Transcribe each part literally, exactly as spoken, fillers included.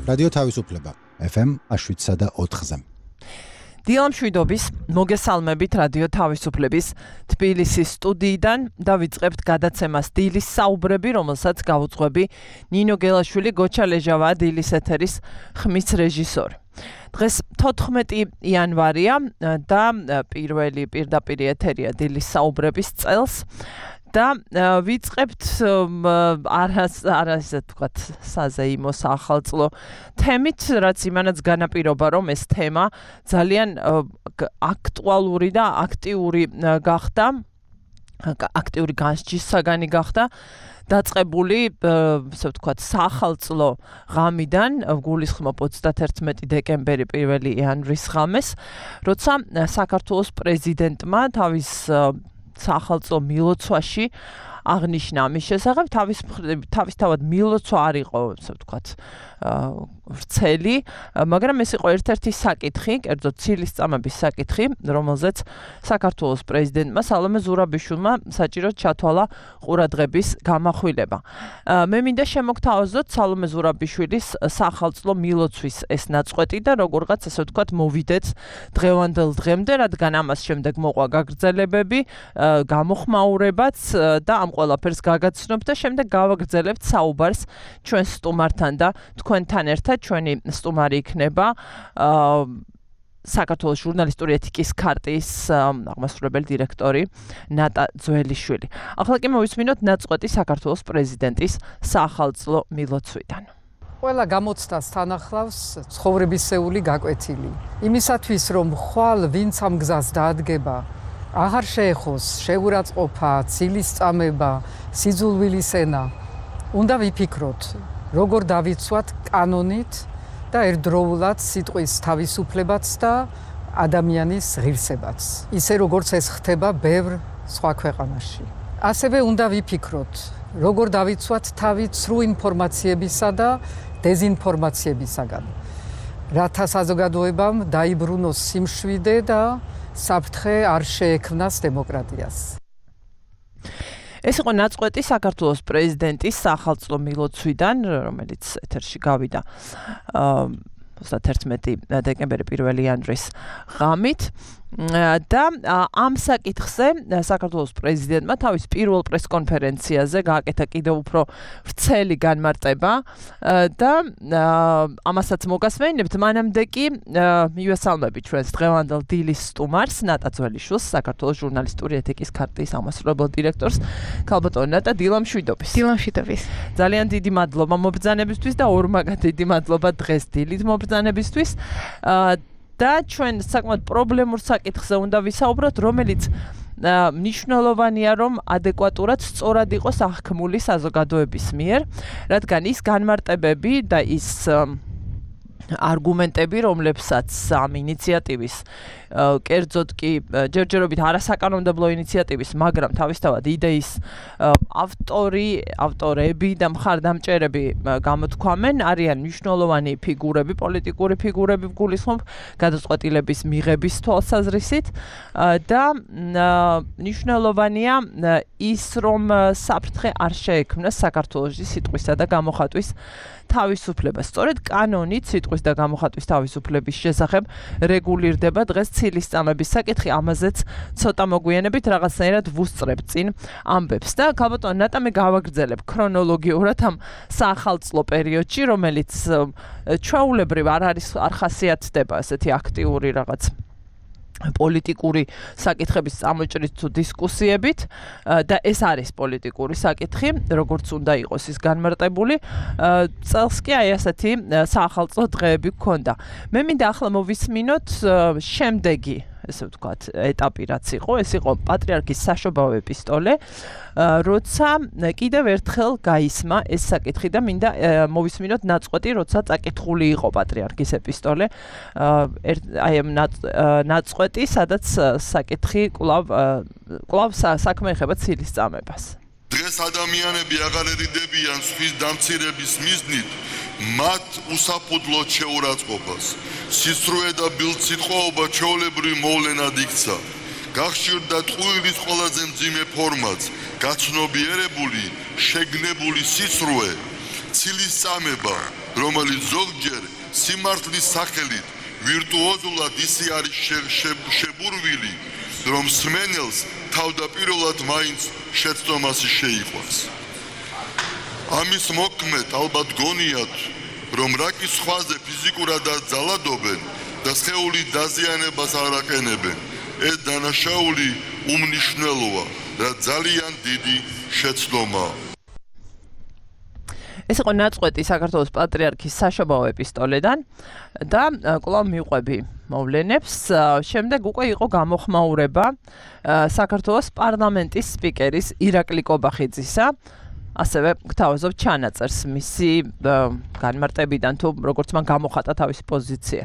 რადიო თავისუფლება ეფ ემ შვიდსა და ოთხზე. დილამ შვიდობის მოგესალმებით რადიო თავისუფლების თბილისის სტუდიიდან და ვიწყებთ გადაცემას დილის საუბრები, რომელსაც გავუძღვები ნინო გელაშვილი, გოჩა ლეჟავა, დილის ეთერის ხმის რეჟისორი. დღეს თოთხმეტი იანვარია და პირველი პირდაპირ ეთერია დილის საუბრების წელს. და ვიწყებთ არას არას თქვათ საზეიმო სახალწლო თემით, რაც იმანაც განაპირობა, რომ ეს თემა ძალიან აქტუალური და აქტიური გახდა, აქტიური განსჯის საგანი გახდა დაწყებული, ასე ვთქვათ, სახალწლო ღამიდან, გულისხმობ ოცდაათერთმეტი დეკემბერი პირველი იანვრის ღამეს, როცა საქართველოს პრეზიდენტმა თავის სახალწლო მილოცვაში აღნიშნა ამის შესახებ, თავის თავისთავად მილოცვა არ იყო, ასე ვთქვათ, ვრცელი, მაგრამ ეს იყო ერთ-ერთი საკითხი, კერძოდ ცილისწამების საკითხი, რომელზეც საქართველოს პრეზიდენტმა სალომე ზურაბიშვილმა საჭიროდ ჩათვალა ყურადღების გამახვილება. მე მინდა შემოგთავაზოთ სალომე ზურაბიშვილის სახალწლო მილოცვის ეს ნაწყვეტი და როგორღაც, ასე ვთქვათ, მოვიდეთ დღევანდელ დღემდე, რადგან ამას შემდეგ მოყვა გაგრძელებები, გამოხმაურებაც და ამ ყველაფერს გაგაცნობ და შემდეგ გავაგრძელებთ საუბარს ჩვენ სტუმართან და თქვენთან ერთად. ჩვენი სტუმარი იქნება საქართველოს ჟურნალისტური ეთიკის ქარტიის აღმასრულებელი დირექტორი ნატა ძველიშვილი. ახლა კი მოვისმინოთ ნაწყვეტი საქართველოს პრეზიდენტის სახალწლო მილოცვიდან. ყველა გამოცდას თან ახლავს ცხოვრებისეული გაკვეთილი. იმისათვის, რომ ხვალ ვინც ამ გზას დაადგება, აღარ შეეხოს შეურაცხყოფა, ცილისწამება, სიძულვილის ენა. უნდა ვიფიქროთ, როგორ დავიცვათ კანონით და ერთდროულად სიტყვის თავისუფლებაც და ადამიანის ღირსებაც. ისე როგორც ეს ხდება ბევრ სხვა ქვეყანაში. ასევე უნდა ვიფიქროთ, როგორ დავიცვათ თავი ცრუ ინფორმაციებისა და დეზინფორმაციებისაგან. რათა საზოგადოებამ დაიბრუნოს სიმშვიდე და საფრთხე არ შეექმნას დემოკრატიას. ეს იყო ნაწყვეტი საქართველოს პრეზიდენტის სახალწლო მილოცვიდან, რომელიც ეთერში გავიდა ოცდაათერთმეტი დეკემბერი პირველი იანვრის ღამით. და ამ საკითხზე საქართველოს პრეზიდენტმა თავის პირველ პრესკონფერენციაზე გააკეთა კიდევ უფრო ვრცელი განმარტება და ამასაც მოგასმენინებთ. მანამდე კი მივესალმებით ჩვენს დღევანდელ დილის სტუმარს, ნატა ძველიშვილს, საქართველოს ჟურნალისტური ეთიკის ქარტიის აღმასრულებელ დირექტორს. ქალბატონი ნატა, დილამ შვიდობის. დილამ შვიდობის. ძალიან დიდი მადლობა მობრძანებისთვის და ორმაგად დიდი მადლობა დღეს დილით მობრძანებისთვის. და ჩვენ საკმაოდ პრობლემურ საკითხზე უნდა ვისაუბროთ, რომელიც მნიშვნელოვანია, რომ ადეკვატურად სწორად იყოს აღქმული საზოგადოების მიერ, რადგან ის განმარტებები და ის არგუმენტები, რომლებსაც ამ ინიციატივის კერძოდ კი ჯერჯერობით არასაკანონმდებლო ინიციატივის, მაგრამ თავისთავად იდეის ავტორი, ავტორები და მხარდამჭერები გამოთქვამენ, არიან მნიშვნელოვანი ფიგურები, პოლიტიკური ფიგურები გულისხმობ გადაწყვეტილების მიღების თვალსაზრისით და მნიშვნელოვანია ის, რომ საფრთხე არ შეექმნას საქართველოში სიტყვისა და გამოხატვის თავისუფლება. სწორედ კანონით სიტყვის და გამოხატვის თავისუფლების შესახებ რეგულირდება დღეს ცილისწამების საკითხი, ამაზეც ცოტა მოგვიანებით რაღაცნაირად ვუსწრებ წინ ამბებს და ქალბატონი ნატა, მე გავაგრძელებ ქრონოლოგიურად ამ სახალწლო პერიოდში, რომელიც ჩვეულებრივ არ არის არ ხასიათდება ესეთი აქტიური რაღაც პოლიტიკური საკითხების წამოჭრით თუ დისკუსიებით და ეს არის პოლიტიკური საკითხი, როგორც უნდა იყოს ის განმარტებული. წელს კი აი ასეთი სახალწლო დღეები გქონდა. მე მინდა ახლა მოვისმინოთ შემდეგი, ესე ვთქვათ, ეტაპი რაც იყო, ეს იყო პატრიარქის საშობაო ეპისტოლე, როცა კიდევ ერთხელ გაისმა ეს საკითხი და მინდა მოვისმინოთ ნაწყვეტი, როცა წაკითხული იყო პატრიარქის ეპისტოლე, აი ამ ნაწყვეტი, სადაც საკითხი კვლავ კვლავ საქმე ეხება ცილისწამებას. დღეს ადამიანები აღარ ერიდებიან სხვის დამცირების მიზნით მათ უსაფუძვლოდ შეურაცხყოფას. სისრუე და ბილწითხოვობა ჩვეულებრივ მოვლენად იქცა. გახშირდა ტყუილის ყველაზე მძიმე ფორმაც, გაცნობიერებული, შეგნებული სისრუე, ცილის წამება, რომელიც ზოგჯერ სიმართლის სახელით ვირტუოზულად ისე არის შებურვილი, რომ მსმენელს თავდაპირველად მაინც შეცდომასი შეიყვანს. ამის მოქმედ ალბათ გონიათ, რომ რაკის სხვაზე ფიზიკურადაც ძალადობენ და სხეულის დაზიანებას არ აყენებენ. ეს დანაშაული უმნიშვნელოა და ძალიან დიდი შეცდომაა. ეს იყო ნაწყვეტი საქართველოს პატრიარქის საშობაო ეპისტოლედან და კვლავ მივყვები მოვლენებს. შემდეგ უკვე იყო გამოხმაურება საქართველოს პარლამენტის სპიკერის ირაკლი კობახიძისა. ასევე გთავაზობ ჩანაწერს მისი განმარტებიდან თუ როგორც მან გამოხატა თავისი პოზიცია.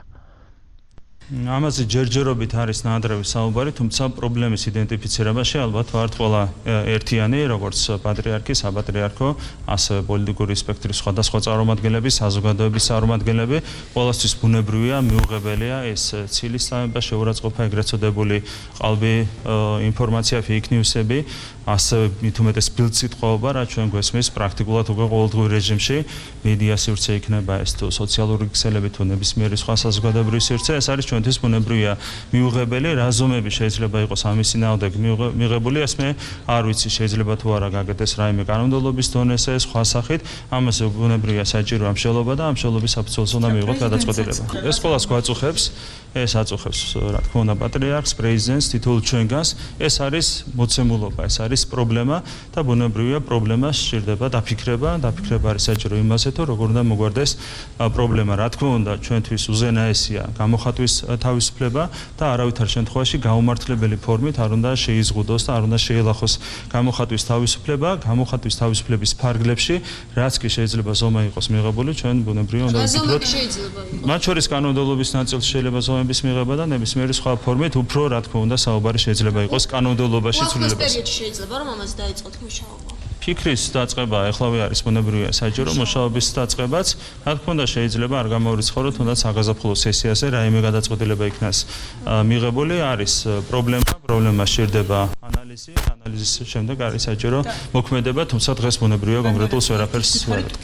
ამაზე ჯერჯერობით არის ნაადრევი საუბარი, თუმცა პრობლემის იდენტიფიცირებაში ალბათ ვართ ყველა ერთიანი, როგორც პატრიარქი, საპატრიარქო, ასევე პოლიტიკური სპექტრის სხვადასხვა წარმომადგენლები, საზოგადოების წარმომადგენლები, ყველასთვის ბუნებრივია, მიუღებელია ეს ცილის წამება, შეურაცხყოფა, ეგრეთ წოდებული ყალბი ინფორმაცია, fake news-ები, ასევე მით უმეტეს ბილდსიტყვაობა, რაც ჩვენ გვესმის პრაქტიკულად უკვე ყოველდღიურ რეჟიმში, მედია სივრცე იქნება ეს თუ სოციალური ქსელები თუ ნებისმიერი სხვა საზოგადოებრივი სივრცე, ეს არის ჩვენთვის ბუნებრივია მიუღებელი, რა ზომები შეიძლება იყოს ამის წინააღმდეგ მიღებული, ეს მე არ ვიცი, შეიძლება თუ არა გაკეთდეს რაიმე კანონმდებლობის დონეზე, სხვა სახით, ამაზე ბუნებრივია საჭიროა მშელობა და ამ მშელობის საფუძველზე უნდა მიიღოს გადაწყვეტილება. ეს ყველას გვაწუხებს, ეს აწუხებს, რა თქმა უნდა, პატრიარქს, პრეზიდენტს, თითოეულ ჩვენგანს, ეს არის მოცემულობა, ეს არის პრობლემა და ბუნებრივია პრობლემა სჭირდება დაფიქრება, დაფიქრება არის საჭირო იმაზე, თუ როგორ უნდა მოგვარდეს პრობლემა. რა თქმა უნდა, ჩვენთვის უზენაესია გამოხატვის თავისუფლება და არავითარ შემთხვევაში გაუმართლებელი ფორმით არ უნდა შეიზღუდოს და არ უნდა შეელახოს გამოხატვის თავისუფლება, გამოხატვის თავისუფლების ფარგლებში, რაც კი შეიძლება ზომა იყოს მიღებული, ჩვენ ბუნებრივია უნდა ვფიქროთ. მათ შორის კანონმდებლობის ნაწილში შეიძლება ზომების მიღება და ნებისმიერი სხვა ფორმით უფრო რა თქმა უნდა საუბარი შეიძლება იყოს კანონმდებლობაში ცვლილებას. შეიძლება რომ ამაზე დაიწყოთ მუშაობა. ფიქრის დაწყება ეხლავე არის ბუნებრივია საჭირო, მუშაობის დაწყებაც, რა თქმა უნდა შეიძლება არ გამორიცხავოთ, თუნდაც საგაზაფხულო სესიაზე რაიმე გადაწყვეტილება იქნას მიღებული, არის პრობლემა, პრობლემა სჭირდება ანალიზი, ანალიზის შემდეგ არის საჭირო მოქმედება, თუმცა დღეს ბუნებრივია კონკრეტულს ვერაფერს ვერ ვეთქვით.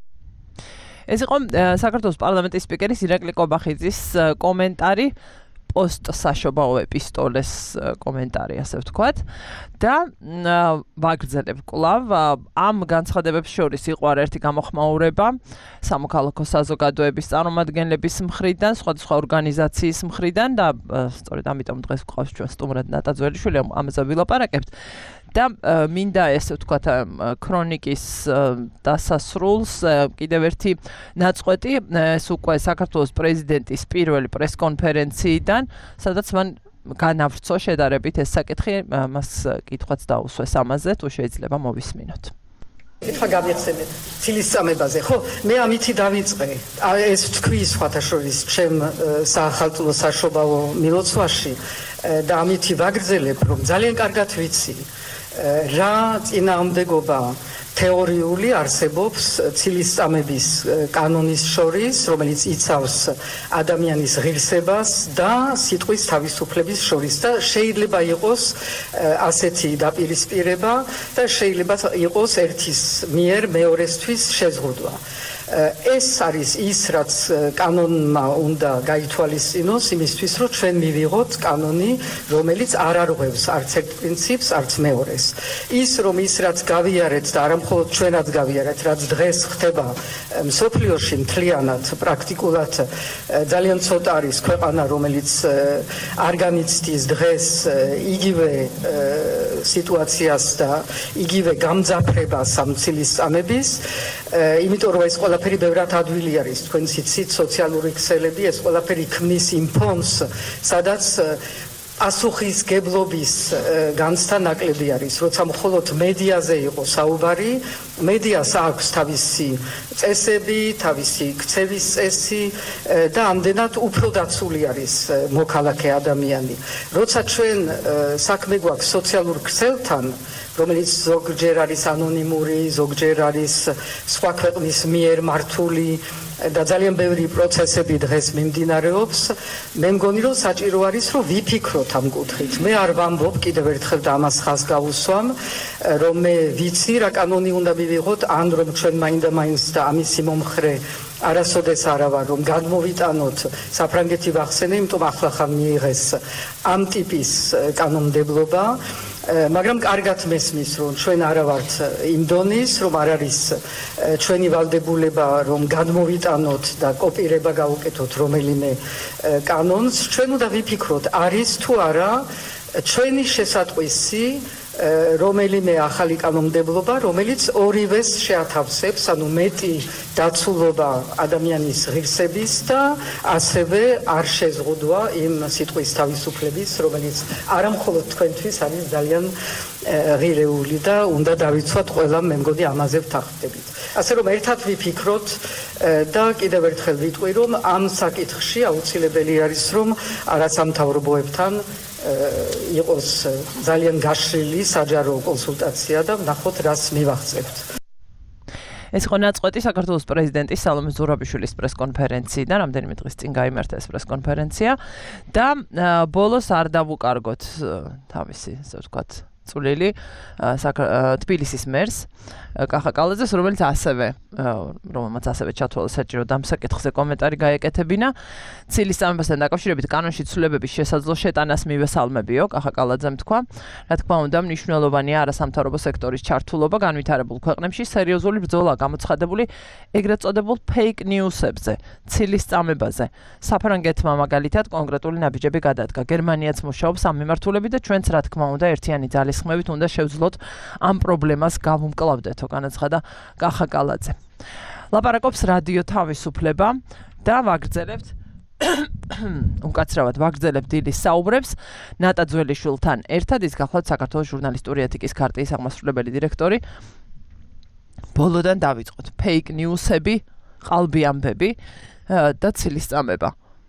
ეს იყო საქართველოს პარლამენტის სპიკერის ირაკლი კობახიძის კომენტარი პოსტ საშობაო ეპისტოლეს კომენტარი, ასე ვთქვათ. და ვაგრძელებ კვლავ ამ განცხადებებს შორის იყო არაერთი გამოხმაურება სამოქალაქო საზოგადოების წარმომადგენლების მხრიდან, სხვადასხვა ორგანიზაციის მხრიდან და სწორედ ამიტომ დღეს გვყავს ჩვენ სტუმრად ნატა ძველიშვილი, ამაზე ვილაპარაკებთ. და მინდა ესე ვთქვათ ქრონიკის დასასრულს კიდევ ერთი ნაწყვეტი, ეს უკვე საქართველოს პრეზიდენტის პირველი პრესკონფერენციიდან, სადაც მან განავრცო შედარებით ეს საკითხი, მას კითხვაც დაუსვეს ამაზე, თუ შეიძლება მოვისმინოთ. ეხლა გავიხსენებ ცილის წამებაზე, ხო? მე ამითი დავიწყე. ეს თქვი სხვათა შორის ჩემ საახალწლო საშობაო მილოცვაში და ამითი ვაგრძელებ, რომ ძალიან კარგად ვიცი რა წინააღმდეგობა თეორიული არსებობს ცილის წამების კანონის შორის, რომელიც იცავს ადამიანის ღირსებას და სიტყვის თავისუფლების შორის და შეიძლება იყოს ასეთი დაპირისპირება და შეიძლება იყოს ერთის მიერ მეორესთვის შეზღუდვა. ეს არის ის, რაც კანონმა უნდა გაითვალისწინოს იმისთვის, რომ ჩვენ მივიღოთ კანონი, რომელიც არ არღვევს არც ერთ პრინციპს, არც მეორეს. ის, რომ ის, რაც გავიარეთ და არა მხოლოდ ჩვენაც გავიარეთ, რაც დღეს ხდება მსოფლიოში მთლიანად, პრაქტიკულად ძალიან ცოტა არის ქვეყანა, რომელიც არ განიცდის დღეს იგივე სიტუაციას და იგივე გამძაფრებას ამ ცილის წამების, იმიტომ რომ ეს ყველაფერი ბევრად ადვილი არის, თქვენ იცით, სოციალური ქსელები, ეს ყველაფერი ქმნის იმ ფონს, სადაც პასუხისგებლობის განცდა ნაკლები არის, როცა მხოლოდ მედიაზე იყო საუბარი, მედიას აქვს თავისი წესები, თავისი ქცევის წესი და ამდენად უფრო დაცული არის მოქალაქე ადამიანი. როცა ჩვენ საქმე გვაქვს სოციალურ ქსელთან, რომელიც ზოგჯერ არის ანონიმური, ზოგჯერ არის სხვა ქვეყნის მიერ მართული და ძალიან ბევრი პროცესები დღეს მიმდინარეობს. მე მგონი რომ საჭირო არის რომ ვიფიქროთ ამ კუთხით. მე არ ვამბობ კიდევ ერთხელ და ამას ხაზს გავუსვამ, რომ მე ვიცი რა კანონი უნდა მივიღოთ, ან რომ ჩვენ მაინდა-მაინც და ამისი მომხრე არასოდეს არა ვარ რომ გადმოვიტანოთ საფრანგეთი ვახსენე, იმიტომ ახლა ხან მიიღეს ამ ტიპის კანონმდებლობა, მაგრამ კარგად მესმის რომ ჩვენ არა ვართ იმ დონის, რომ არ არის ჩვენი ვალდებულება რომ გადმოვიტანოთ და კოპირება გავუკეთოთ რომელიმე კანონს, ჩვენ უნდა ვიფიქროთ არის თუ არა ჩვენი შესატყვისი რომელიმე ახალი კანონმდებლობა, რომელიც ორივეს შეათავსებს, ანუ მეტი დაცულობა ადამიანის ღირსების და ასევე არ შეზღუდვა იმ სიტყვის თავისუფლების, რომელიც არამხოლოდ თქვენთვის არის ძალიან ღირეული და უნდა დავიცვათ ყველა, მე მგონი ამაზე ვთანხმდებით. ასე რომ ერთად ვიფიქროთ და კიდევ ერთხელ ვიტყვი, რომ ამ საკითხში აუცილებელი არის, რომ არასამთავრობოებთან იყოს ძალიან გაშლილი საჯარო კონსულტაცია და ვნახოთ რას მივახცევთ. ეს იყო ნაწყვეტი საქართველოს პრეზიდენტის სალომე ზურაბიშვილის პრესკონფერენციიდან, რამდენიმე დღის წინ გაიმართა ეს პრესკონფერენცია და ბოლოს არ დავუკარგოთ თავისი, ასე ვთქვათ, წვლილი თბილისის მერს კახა კალაძეს, რომელიც ასევე რომელმაც ასევე ჩათვალა საჭირო დამსაკითხზე კომენტარი გაეკეთებინა. ცილის წამებასთან დაკავშირებით კანონში ცვლილებების შესაძლო შეტანას მივესალმებიო, კახა კალაძემ თქვა. რა თქმა უნდა, მნიშვნელოვანია არასამთავრობო სექტორის ჩართულობა განვითარებულ ქვეყნებში, სერიოზული ბრძოლა გამოცხადებული ეგრეთ წოდებულ fake news-ებზე, ცილის წამებაზე. საფრანგეთმა მაგალითად კონკრეტული ნაბიჯები გადადგა. გერმანიაც მუშაობს ამ მიმართულებით და ჩვენც რა თქმა უნდა ერთიანი ძალისხმევით უნდა შევძლოთ ამ პრობლემას გავუმკლავდეთ. განაცხადა კახა კალაძე. ლაპარაკობს რადიო თავისუფლება და ვაგრძელებთ უკაცრავად ვაგრძელებთ დილის საუბრებს ნატა ძველიშვილთან ერთად, ის გახლავთ საქართველოს ჟურნალისტური ეთიკის ქარტიის აღმასრულებელი დირექტორი. ბოლოდან დავიწყოთ fake news-ები, ყალბი ამბები და ცილის წამება.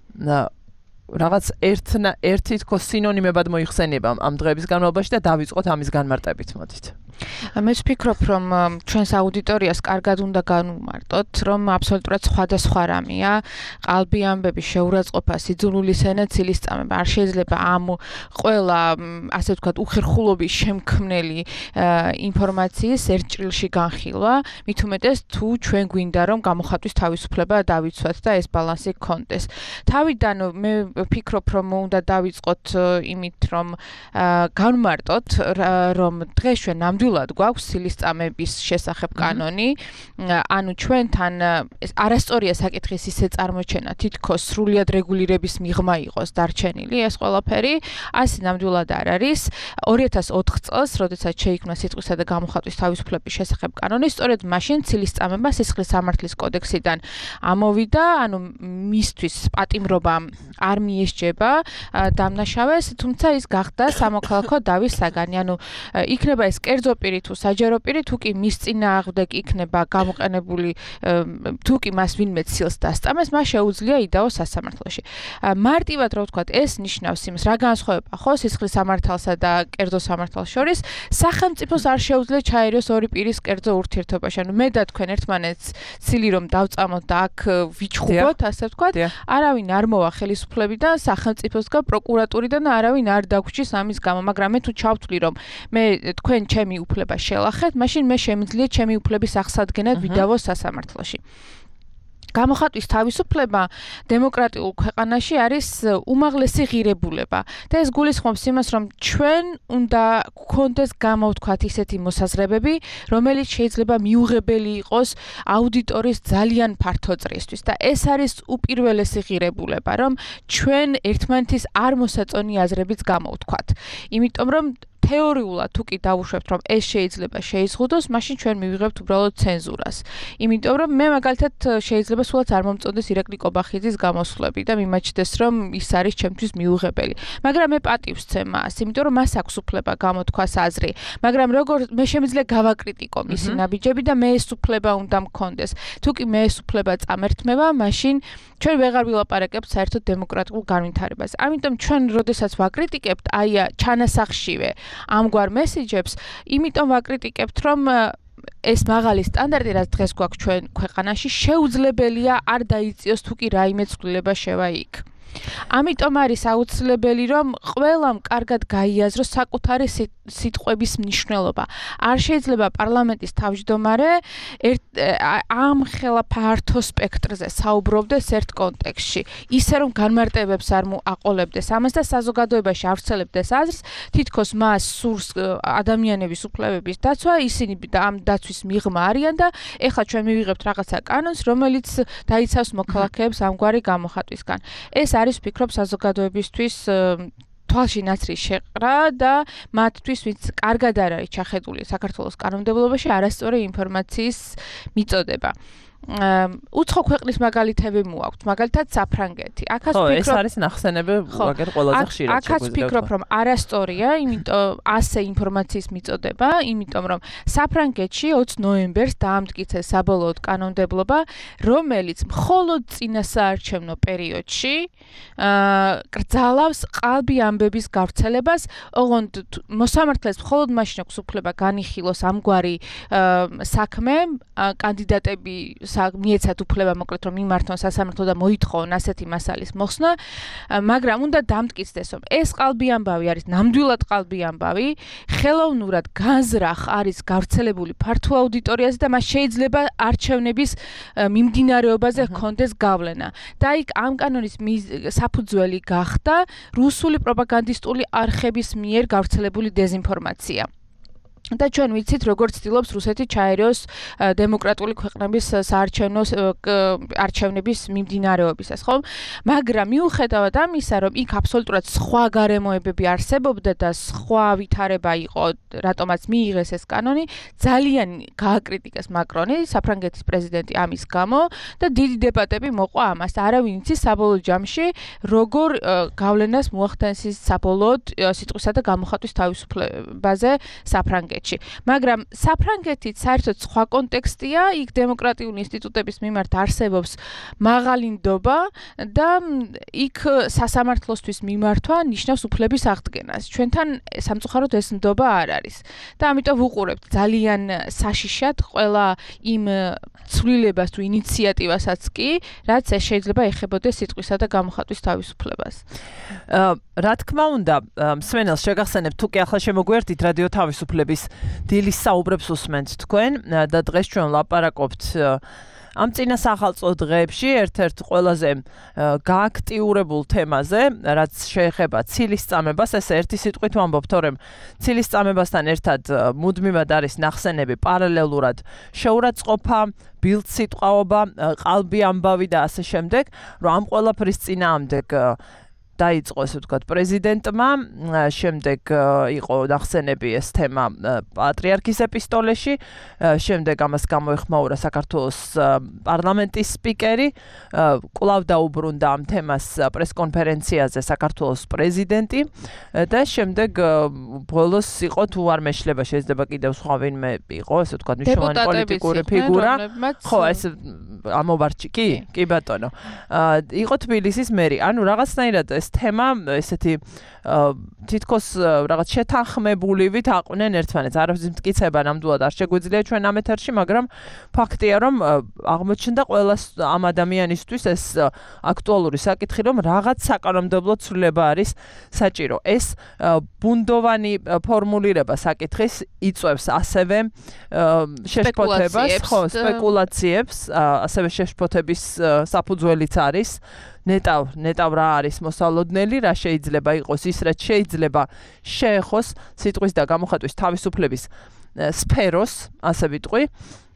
რაღაც ერთნა ერთი თქო სინონიმებად მოიხსენება ამ დღეების განმავლობაში და დავიწყოთ ამის განმარტებით, მოდით. მე ვფიქრობ, რომ ჩვენს აუდიტორიას კარგად უნდა განვუმარტოთ, რომ აბსოლუტურად სხვადასხვა რამეა ყალბი ამბები, შეურაცხყოფა, სიძულული სენა, ცილის წამება. არ შეიძლება ამ ყველა, ასე ვთქვათ, უხერხულობის შემქმნელი ინფორმაციის ერთ ჭრილში განხილვა, მით უმეტეს თუ ჩვენ გვინდა რომ გამოხატვის თავისუფლება დავიცვათ და ეს ბალანსი გქონდეს. თავიდან მე ვფიქრობ, რომ უნდა დავიწყოთ იმით, რომ განვმარტოთ, რომ დღეს ჩვენ ნამდვილად გვაქვს ცილის წამების შესახებ კანონი, ანუ ჩვენთან არასწორია საკითხის ისე წარმოჩენა, თითქოს სრულიად რეგულირების მიღმა იყოს დარჩენილი ეს ყველაფერი, ასე ნამდვილად არ არის. ორი ათას ოთხ წელს, როდესაც შეიქმნა სიტყვისა და გამოხატვის თავისუფლების შესახებ კანონი, სწორედ მაშინ ცილის წამება სისხლის სამართლის კოდექსიდან ამოვიდა, ანუ მისთვის პატიმრობა არ მიესჯება დამნაშავეს, თუმცა ის გახდა სამოქალაქო დავის საგანი, ანუ იქნება ეს კერძო პირი თუ საჯარო პირი, თუ კი მის წინააღმდეგ იქნება გამოყენებული, თუ კი მას ვინმე ცილს დასწამეს, მას შეუძლია იდაოს სასამართლოში. მარტივად რა ვთქვათ, ეს ნიშნავს იმას, რა განსხვავება ხო სისხლის სამართალსა და კერძო სამართალს შორის, სახელმწიფოს არ შეუძლია ჩაერიოს ორი პირის კერძო ურთიერთობაში. ანუ მე და თქვენ ერთმანეთს ცილი რომ დავწამოთ და აქ ვიჩხუბოთ, ასე ვთქვათ, არავინ არ მოვა ხელისუფლებიდან, სახელმწიფოსგან, პროკურატურიდან და არავინ არ დაგვრჩის ამის გამო, მაგრამ მე თუ ჩავთვლი რომ მე თქვენ ჩემი უფლება შელახეთ, მაშინ მე შემიძლია ჩემი უფლების აღსადგენად ვიდავო სასამართლოში. გამოხატვის თავისუფლება დემოკრატიულ ქვეყანაში არის უმაღლესი ღირებულება და ეს გულისხმობს იმას, რომ ჩვენ უნდა გვქონდეს გამოვთქვათ ისეთი მოსაზრებები, რომელიც შეიძლება მიუღებელი იყოს აუდიტორის ძალიან ფართო წრისთვის და ეს არის უპირველესი ღირებულება, რომ ჩვენ ერთმანეთის არ მოსაწონი აზრებიც გამოვთქვათ. იმიტომ რომ თეორიულად თუ კი დავუშვებთ, რომ ეს შეიძლება შეიზღუდოს, მაშინ ჩვენ მივიღებთ უბრალოდ ცენზურას. იმიტომ რომ მე მაგალითად შეიძლება სულაც არ მომწონდეს ირაკლი კობახიძის გამოსვლები და მიმაჩნდეს, რომ ის არის ჩემთვის მიუღებელი. მაგრამ მე პატივს ვცემ მას, იმიტომ რომ მას აქვს უფლება გამოთქვას აზრი. მაგრამ როგორ მე შემიძლია გავაკრიტიკო მისი ნაბიჯები და მე ეს უფლება უნდა მქონდეს. თუ კი მე ეს უფლება წამერთმევა, მაშინ ჩვენ ვეღარ ვილაპარაკებთ საერთოდ დემოკრატიულ განვითარებაზე. ამიტომ ჩვენ როდესაც ვაკრიტიკებთ, აი ჩანასახშივე ამგვარ მესიჯებს, იმიტომ ვაკრიტიკებთ, რომ ეს მაღალი სტანდარტი, რაც დღეს გვაქვს ჩვენ ქვეყანაში, შეუძლებელია არ დაიწიოს თუ კი რაიმე ცვლილება შევა იქ. ამიტომ არის აუცილებელი, რომ ყველამ კარგად გაიაზროს საკუთარი სიტყვების მნიშვნელობა. არ შეიძლება პარლამენტის თავმჯდომარე ამ ხელა ფართო სპექტრზე საუბრობდეს ერთ კონტექსტში, ისე რომ განმარტებებს არ აყოლებდეს ამას და საზოგადოებაში არ ვრცელებდეს აზრს, თითქოს მას სურს ადამიანების უფლებების დაცვა, ისინი ამ დაცვის მიღმა არიან და ეხლა ჩვენ მივიღებთ რაღაცა კანონს, რომელიც დაიცავს მოქალაქეებს ამგვარი გამოხატვისგან. ეს არის ვფიქრობ საზოგადოებისთვის თვალში ნაცრის შეყრა და მათთვის, ვინც კარგად არ არის ჩახედული საქართველოს კანონმდებლობაში, არასწორი ინფორმაციის მიწოდება. უცხო ქვეყნის მაგალითები მოაქვთ, მაგალითად საფრანგეთი. აქაც ვფიქრობ, ეს არის ნახსენები, ვაგერ ყველაზე ხშირად შეგვიძლია. აქაც ვფიქრობ, რომ არასწორია, იმიტომ ასე ინფორმაციის მიწოდება, იმიტომ რომ საფრანგეთში ოცი ნოემბერს დაამტკიცეს საბოლოოდ კანონმდებლობა, რომელიც მხოლოდ წინასაარჩევნო პერიოდში კრძალავს ყალბი ამბების გავრცელებას, ოღონდ მოსამართლეს მხოლოდ მაშინ აქვს უფლება განიხილოს ამგვარი საქმე, კანდიდატები მიეცათ უფლება მოკლედ რომ მიმართონ სასამართლო და მოითხოვონ ასეთი მასალის მოხსნა, მაგრამ უნდა დამტკიცდეს, რომ ეს ყალბი ამბავი არის ნამდვილად ყალბი ამბავი, ხელოვნურად განზრახ არის გავრცელებული ფართო აუდიტორიაზე და მას შეიძლება არჩევნების მიმდინარეობაზე ჰქონდეს გავლენა. და იქ ამ კანონის საფუძველი გახდა რუსული პროპაგანდისტული არხების მიერ გავრცელებული დეზინფორმაცია. და ჩვენ ვიცით, როგორც ცდილობს რუსეთი ჩაერეოს დემოკრატიული ქვეყნების საარჩევნო არჩევნების მიმდინარეობისას, ხო? მაგრამ მიუხედავად ამისა, რომ იქ აბსოლუტურად სხვა გარემოებები არსებობდა და სხვა ვითარება იყო, რატომაც მიიღეს ეს კანონი, ძალიან გააკრიტიკეს მაკრონი, საფრანგეთის პრეზიდენტი ამის გამო და დიდი დებატები მოყვა ამას. არავინ იცის საბოლოო ჯამში, როგორ გავლენას მოახდენს ის საბოლოოდ სიტყვისა და გამოხატვის თავისუფლებაზე საფრანგეთში. მაგრამ საფრანგეთიც საერთოდ სხვა კონტექსტია, იქ დემოკრატიული ინსტიტუტების მიმართ არსებობს მაღალი ნდობა და იქ სასამართლოსთვის მიმართვა ნიშნავს უფლების აღდგენას. ჩვენთან სამწუხაროდ ეს ნდობა არ არის. და ამიტომ ვუყურებთ ძალიან საშიშად ყველა იმ ცვლილებას თუ ინიციატივასაც კი, რაც შეიძლება ეხებოდეს სიტყვისა და გამოხატვის თავისუფლებას. რა თქმა უნდა, მსმენელს შეგახსენებთ, თუ კი ახლა შემოგვერთით რადიო თავისუფლების დილის საუბრებს უსმენთ თქვენ და დღეს ჩვენ ვლაპარაკობთ ამ წინა სახალხო დღეებში ერთ-ერთ ყველაზე გააქტიურებულ თემაზე, რაც შეეხება ცილის წამებას, ესე ერთი სიტყვით ვამბობ, თორემ ცილის წამებასთან ერთად მუდმივად არის ნახსენები პარალელურად შეურაცხყოფა, ბილდსიტყვაობა, ყალბი ამბავი და ასე შემდეგ, რომ ამ ყველაფრის წინააღმდეგ დაიწყო, ესე ვთქვათ, პრეზიდენტმა, შემდეგ იყო ნახსენები ეს თემა პატრიარქის ეპისტოლეში, შემდეგ ამას გამოეხმაურა საქართველოს პარლამენტის სპიკერი, კვლავ დაუბრუნდა ამ თემას პრესკონფერენციაზე საქართველოს პრეზიდენტი და შემდეგ ბოლოს იყო, თუ არ მეშლება, შეიძლება კიდევ სხვა ვინმე იყო, ესე ვთქვათ, მნიშვნელოვანი პოლიტიკური ფიგურა. ხო, ეს ამოვარჩი, კი, კი ბატონო. იყო თბილისის მერი. ანუ რაღაცნაირად ეს თემა ესეთი თითქოს რაღაც შეთანხმებულივით აყვნენ ერთმანეთს. არავის მტკიცება ნამდვილად არ შეგვიძლია ჩვენ ამ ეთერში, მაგრამ ფაქტია, რომ აღმოჩნდა ყველა ამ ადამიანისთვის ეს აქტუალური საკითხი, რომ რაღაც საკანონმდებლო ცვლილება არის საჭირო. ეს ბუნდოვანი ფორმულირება საკითხის იწვევს ასევე შეშფოთებას, ხო, სპეკულაციებს, ასევე შეშფოთების საფუძველიც არის. ნეტავ, ნეტავ რა არის მოსალოდნელი, რა შეიძლება იყოს ის, რაც შეიძლება შეეხოს სიტყვის და გამოხატვის თავისუფლების სფეროს, ასე ვიტყვი.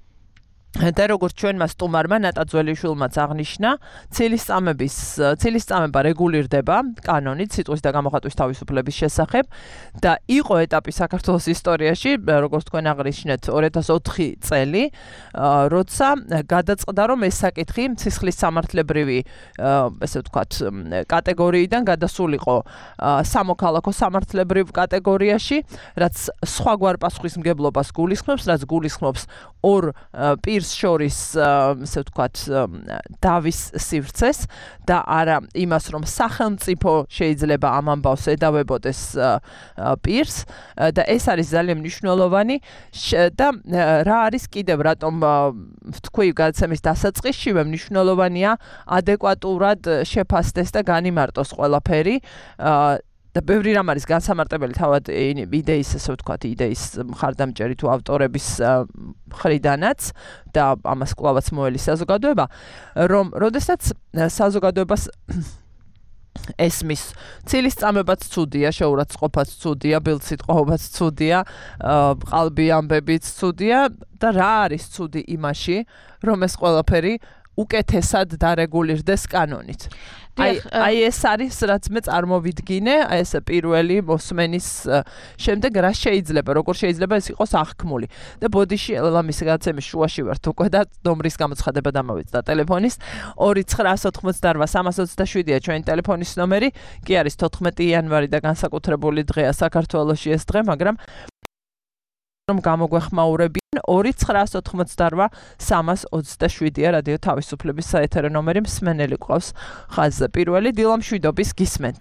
და როგორც ჩვენმა სტუმარმა ნატა ძველიშვილმაც აღნიშნა, ცილის წამების ცილის წამება რეგულირდება კანონით სიტყვის და გამოხატვის თავისუფლების შესახებ და იყო ეტაპი საქართველოს ისტორიაში, როგორც თქვენ აღნიშნეთ, ორი ათას ოთხი წელი, როცა გადაწყდა, რომ ეს საკითხი ცისხლის სამართლებრივი, ესე ვთქვათ, კატეგორიიდან გადასულიყო სამოქალაქო სამართლებრივ კატეგორიაში, რაც სხვაგვარ პასუხისმგებლობას გულისხმობს, რაც გულისხმობს ორ პირს შორის ესე ვთქვათ დავის სივრცეს და არა იმას რომ სახელმწიფო შეიძლება ამ ამბავს ედავებოდეს პირს და ეს არის ძალიან მნიშვნელოვანი და რა არის კიდევ რატომ ვთქვი გადაცემის დასაწყისშივე მნიშვნელოვანია ადეკვატურად შეფასდეს და განიმარტოს ყველაფერი და ბევრი რამ არის განსამარტებელი თავად იდეის ესე ვთქვათ იდეის მხარდამჭერი თუ ავტორების მხრიდანაც და ამას კვლავაც მოელის საზოგადოება რომ როდესაც საზოგადოებას ესმის ცილის წამებაც ცუდია, შეურაცხყოფაც ცუდია, ბილდსიტყვაობაც ცუდია, ყალბი ამბებიც ცუდია და რა არის ცუდი იმაში, რომ ეს ყველაფერი უკეთესად დარეგულირდეს კანონით. აი აი ეს არის რაც მე წარმოვიდგინე, აი ეს პირველი მოსმენის შემდეგ რა შეიძლება, როგორ შეიძლება ეს იყოს აღქმული. და ბოდიში ელამის გადაცემის შუაში ვართ უკვე და ნომრის გამოცხადება დამავიწყდა ტელეფონის ორი ცხრა ოთხმოცდაოთხ სამას ოცდაშვიდია ჩვენი ტელეფონის ნომერი, კი არის თოთხმეტი იანვარი და განსაკუთრებული დღეა საქართველოში ეს დღე, მაგრამ რომ გამოგვეხმაურებიან ორი ცხრა ოთხმოცდაოთხ სამას ოცდაშვიდია რადიო თავისუფლების საეთერო ნომერი მსმენელი ყავს ხაზზე. პირველი დილა მშვიდობის გისმენთ.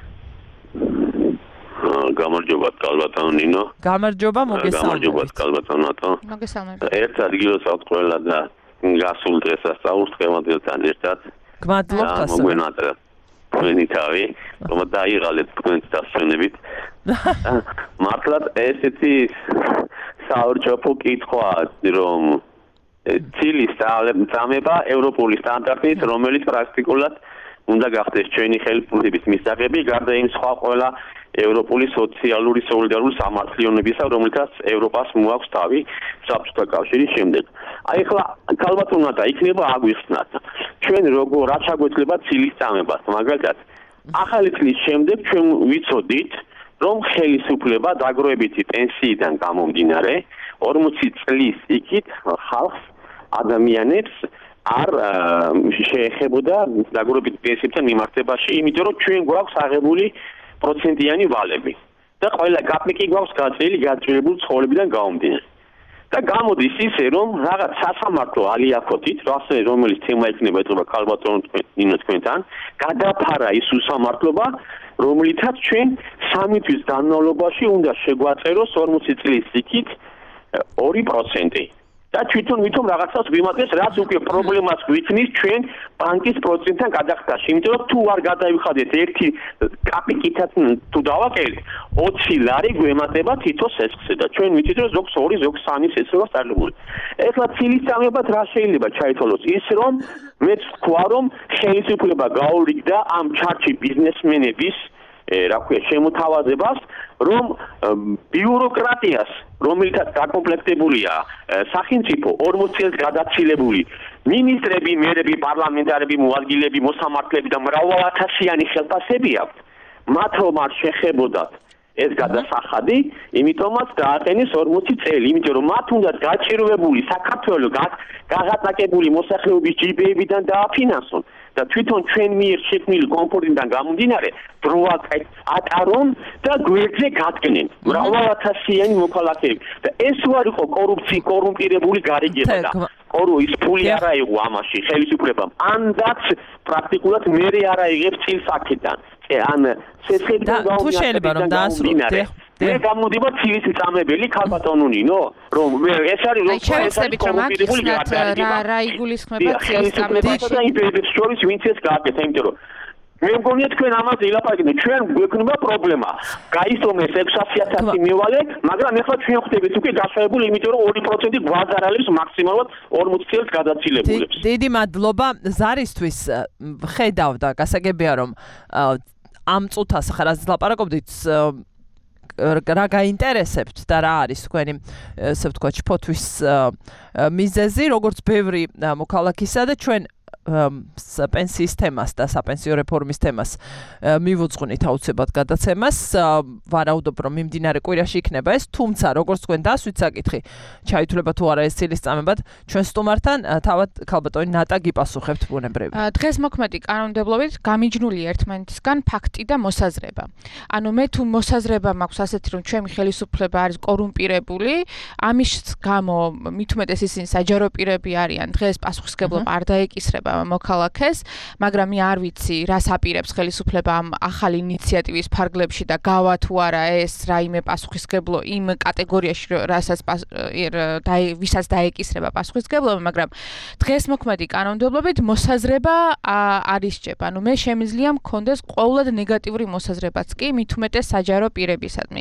გამარჯობა კალბატონო ნინო. გამარჯობა მოგესალმებით. გამარჯობა კალბატონო. მოგესალმებით. ერთ ადგილას ავთ ყველა და გასულ დღეს ასწავლთ ხელმოძელთან ერთად. გმადლობთ ასე. მოგვენატრა. თქვენი თავი, რომ დაიღალეთ თქვენს დასვენებით. მართლაც ესეთი საურჩოფო კითხვა, რომ ცილის წამება ევროპული სტანდარტით, რომელიც პრაქტიკულად უნდა გახდეს ჩვენი ხელისუფლების მისაღები, გარდა იმ სხვა ყველა ევროპული სოციალური სოლიდარული სამართლიანობისა, რომელთაც ევროპას მოაქვს თავი საბჭოთა კავშირის შემდეგ. აი ახლა ქალბატონმა და იქნება აგვიხსნათ. ჩვენ როგორ რა ჩაგვეძლება ცილის წამებას, მაგალითად, ახალი წლის შემდეგ ჩვენ ვიცოდით, რომ ხელისუფლება დაგროვებითი პენსიიდან გამომდინარე ორმოცი წლის იქით ხალხს ადამიანებს არ შეეხებოდა დაგროვებითი პენსიებთან მიმართებაში, იმიტომ რომ ჩვენ გვაქვს აღებული პროცენტიანი ვალები და ყველა კაპიკი გვაქვს გაწეული გაჭირებული ცხოვრებიდან გამომდინარე. და გამოდის ისე რომ რაღაც სასამართლო ალიახოთით, რომელიც თემა იქნება ეთქობა ქალბატონო ნინო თქვენთან, გადაფარა ის უსამართლობა, რომლითაც ჩვენ სამი თვის განმავლობაში უნდა შეგვაწეროს ორმოცი წლის იქით ორი პროცენტი. და თვითონ ვითომ რაღაცას გვიმატებს, რაც უკვე პრობლემას გვიქმნის ჩვენ ბანკის პროცენტთან გადახდაში. იმიტომ რომ თუ არ გადავიხადეთ ერთი კაპიკითაც თუ დავაკელით, ოცი ლარი გვემატება თითო სესხზე და ჩვენ ვიცით რომ ზოგს ორი, ზოგს სამი სესხება სტარგებული. ეხლა ცილის წამებად რა შეიძლება ჩაითვალოს? ის რომ მეც ვთქვა რომ ხელისუფლება გაურიგდა ამ ჩარჩი ბიზნესმენების რა ქვია შემოთავაზებას, რომ ბიუროკრატიას, რომელთაც დაკომპლექტებულია სახელმწიფო ორმოცი წელს გადაცილებული მინისტრები, მერები, პარლამენტარები, მოადგილეები, მოსამართლეები და მრავალათასიანი ხელფასები აქვთ, მათ რომ არ შეხებოდათ ეს გადასახადი, იმიტომაც დააყენეს ორმოცი წელი, იმიტომ რომ მათ უნდა გაჭირვებული საქართველოს გაღატაკებული მოსახლეობის ჯიბეებიდან დააფინანსონ. და თვითონ ჩვენ მიერ შექმნილი კომფორტიდან გამომდინარე დრო ატარონ და გვერდზე გატკნენ მრავალათასიანი მოქალაქეები და ეს ვარ იყო კორუფცია კორუმპირებული გარიგება და ორო ის ფული არა იყო ამაში ხელისუფლებამ ანდაც პრაქტიკულად მერე არა იღებს წილს აქედან ან სესხებიდან თუ შეიძლება რომ დაასრულოთ მე გამოდება ცილის წამებელი ქალბატონო ნინო რომ ეს არის რომ შეიძლება რომ მაგისნათ რა რა იგულისხმება ცილის წამებაში და იმპერატორის შორის ვინც ეს გააკეთა იმიტომ რომ მე მგონია თქვენ ამაზე ილაპარაკეთ ჩვენ გვექნება პრობლემა გაისწრომეს ექვსასი ათასი მივალე მაგრამ ახლა ჩვენ ხვდებით უკვე გასაებული იმიტომ რომ ორი პროცენტი გვაძარალებს მაქსიმალურად ორმოცი წელს გადაცილებულებს დიდი მადლობა ზარისთვის ხედავ და გასაგებია რომ ამ წუთას ხარ რაც ლაპარაკობდით რა გაინტერესებთ და რა არის თქვენი ესე ვთქვათ ფოთვის მიზეზი როგორც ბევრი მოქალაქისა და ჩვენ პენსიის თემას და საპენსიო რეფორმის თემას მივუძღვნით აუცილებლად გადაცემას. ვარაუდობ, რომ მიმდინარე კვირაში იქნება ეს, თუმცა როგორც თქვენ დასვით საკითხი, ჩაითვლება თუ არა ეს ცილისწამებად, ჩვენ სტუმართან თავად ქალბატონი ნატა გიპასუხებთ ბუნებრივი. დღეს მოქმედი კანონმდებლობით გამიჯნული ერთმანეთისგან ფაქტი და მოსაზრება. ანუ მე თუ მოსაზრება მაქვს ასეთი, რომ ჩემი ხელისუფლება არის კორუმპირებული, ამის გამო მით უმეტეს ისინი საჯარო პირები არიან, დღეს პასუხისმგებლობა არ დაეკისრება მოქალაქეს, მაგრამ მე არ ვიცი, რას აპირებს ხელისუფლება ამ ახალი ინიციატივის ფარგლებში და გავა თუ არა ეს რაიმე პასუხისმგებლო იმ კატეგორიაში, რასაც ვისაც დაეკისრება პასუხისმგებლობა, მაგრამ დღეს მოქმედი კანონმდებლობით მოსაზრება არ ისჯება. ანუ მე შემიძლია მქონდეს ყოველად ნეგატიური მოსაზრებაც კი მით უმეტეს საჯარო პირებისადმი.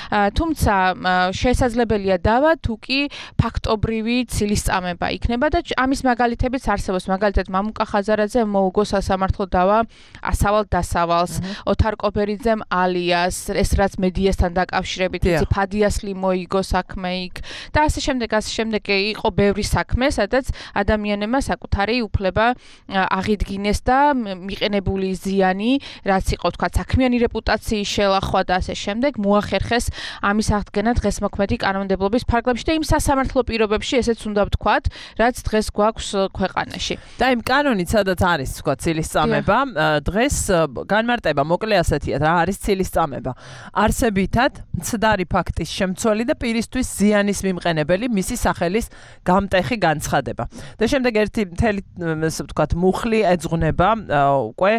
თუმცა შესაძლებელია დავა თუ კი ფაქტობრივი ცილისწამება იქნება და ამის მაგალითებიც არსებობს. მაგალითად მამუკა ხაზარაძე მოუგო სასამართლო დავა ასავალ დასავალს, ოთარ კობერიძემ ალიას, ეს რაც მედიასთან დაკავშირებით იცი ფადიასლი მოიგო საქმე იქ და ასე შემდეგ, ასე შემდეგ იყო ბევრი საქმე, სადაც ადამიანებმა საკუთარი უფლება აღიდგინეს და მიყენებული ზიანი, რაც იყო თქვა საქმიანი რეპუტაციის შელახვა და ასე შემდეგ, მოახერხეს ამის აღდგენა დღეს მოქმედი კანონმდებლობის ფარგლებში და იმ სასამართლო პირობებში, ესეც უნდა ვთქვათ, რაც დღეს გვაქვს ქვეყანაში. და იმ კანონით, სადაც არის თქვა ცილისწამება, დღეს განმარტება მოკლე ასეთია, რა არის ცილისწამება. არსებითად მცდარი ფაქტის შემცველი და პირისთვის ზიანის მიმყენებელი მისი სახელის გამტეხი განცხადება. და შემდეგ ერთი მთელი ესე ვთქვათ მუხლი ეძღვნება უკვე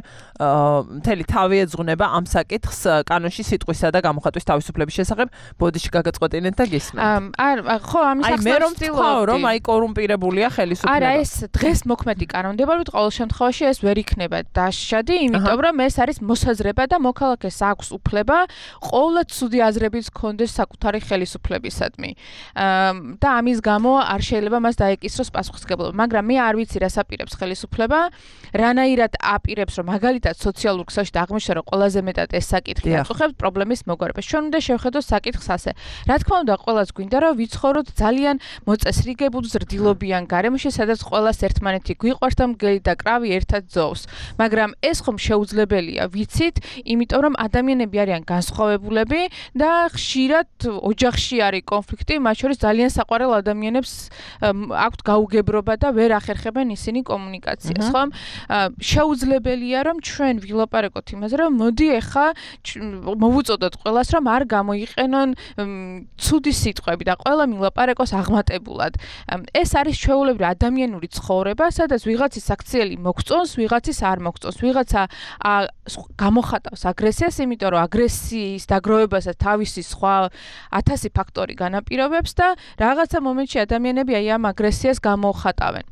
მთელი თავი ეძღვნება ამ საკითხს კანონში სიტყვისა და გამოხატვის თავისუფლების შესახებ. ბოდიში გაგაწყვეტინეთ და გისმენთ. არ ხო ამის აი მე რომ ვთქვაო, რომ აი კორუმპირებულია ხელისუფლება. არა ეს დღეს მოქმედი კანონმდებლობით ყოველ შემთხვევაში ეს ვერ იქნება დაშადი, იმიტომ რომ ეს არის მოსაზრება და მოქალაქეს აქვს უფლება ყოველად ცუდი აზრებიც ჰქონდეს საკუთარი ხელისუფლებისადმი. და ამის გამო არ შეიძლება მას დაეკისროს პასუხისმგებლობა, მაგრამ მე არ ვიცი რას აპირებს ხელისუფლება, რანაირად აპირებს რომ მაგალითად სოციალურ ქსელში და აღმოჩნდა რომ ყველაზე მეტად ეს საკითხი აწუხებს პრობლემის მოგარებას. ჩვენ უნდა შევხედოთ საკითხს ასე. რა თქმა უნდა, ყველას გვინდა რომ ვიცხოვროთ ძალიან მოწესრიგებულ ზრდილობიან გარემოში, სადაც ყველას ერთმანეთი გვიყვარს და მგელი და კრავი ერთად ძოვს. მაგრამ ეს ხომ შეუძლებელია, ვიცით, იმიტომ რომ ადამიანები არიან განსხვავებულები და ხშირად ოჯახში არის კონფლიქტი, მათ შორის ძალიან საყვარელ ადამიანებს აქვთ გაუგებრობა და ვერ ახერხებენ ისინი კომუნიკაციას, ხომ? შეუძლებელია რომ ჩვენ ვილაპარაკოთ იმაზე, რომ მოდი ახლა მოვუწოდოთ ყველას, რომ არ გამოიყენონ ცუდი სიტყვები და ყველა მილაპარაკოს აღმატებულად. ეს არის ჩვეულებრივი ადამიანური ცხოვრება, სადაც ვიღაცის აქციელი მოგწონს, ვიღაცის არ მოგწონს, ვიღაცა გამოხატავს აგრესიას, იმიტომ რომ აგრესიის დაგროვებასაც თავისი სხვა ათასი ფაქტორი განაპირობებს და რაღაცა მომენტში ადამიანები აი ამ აგრესიას გამოხატავენ.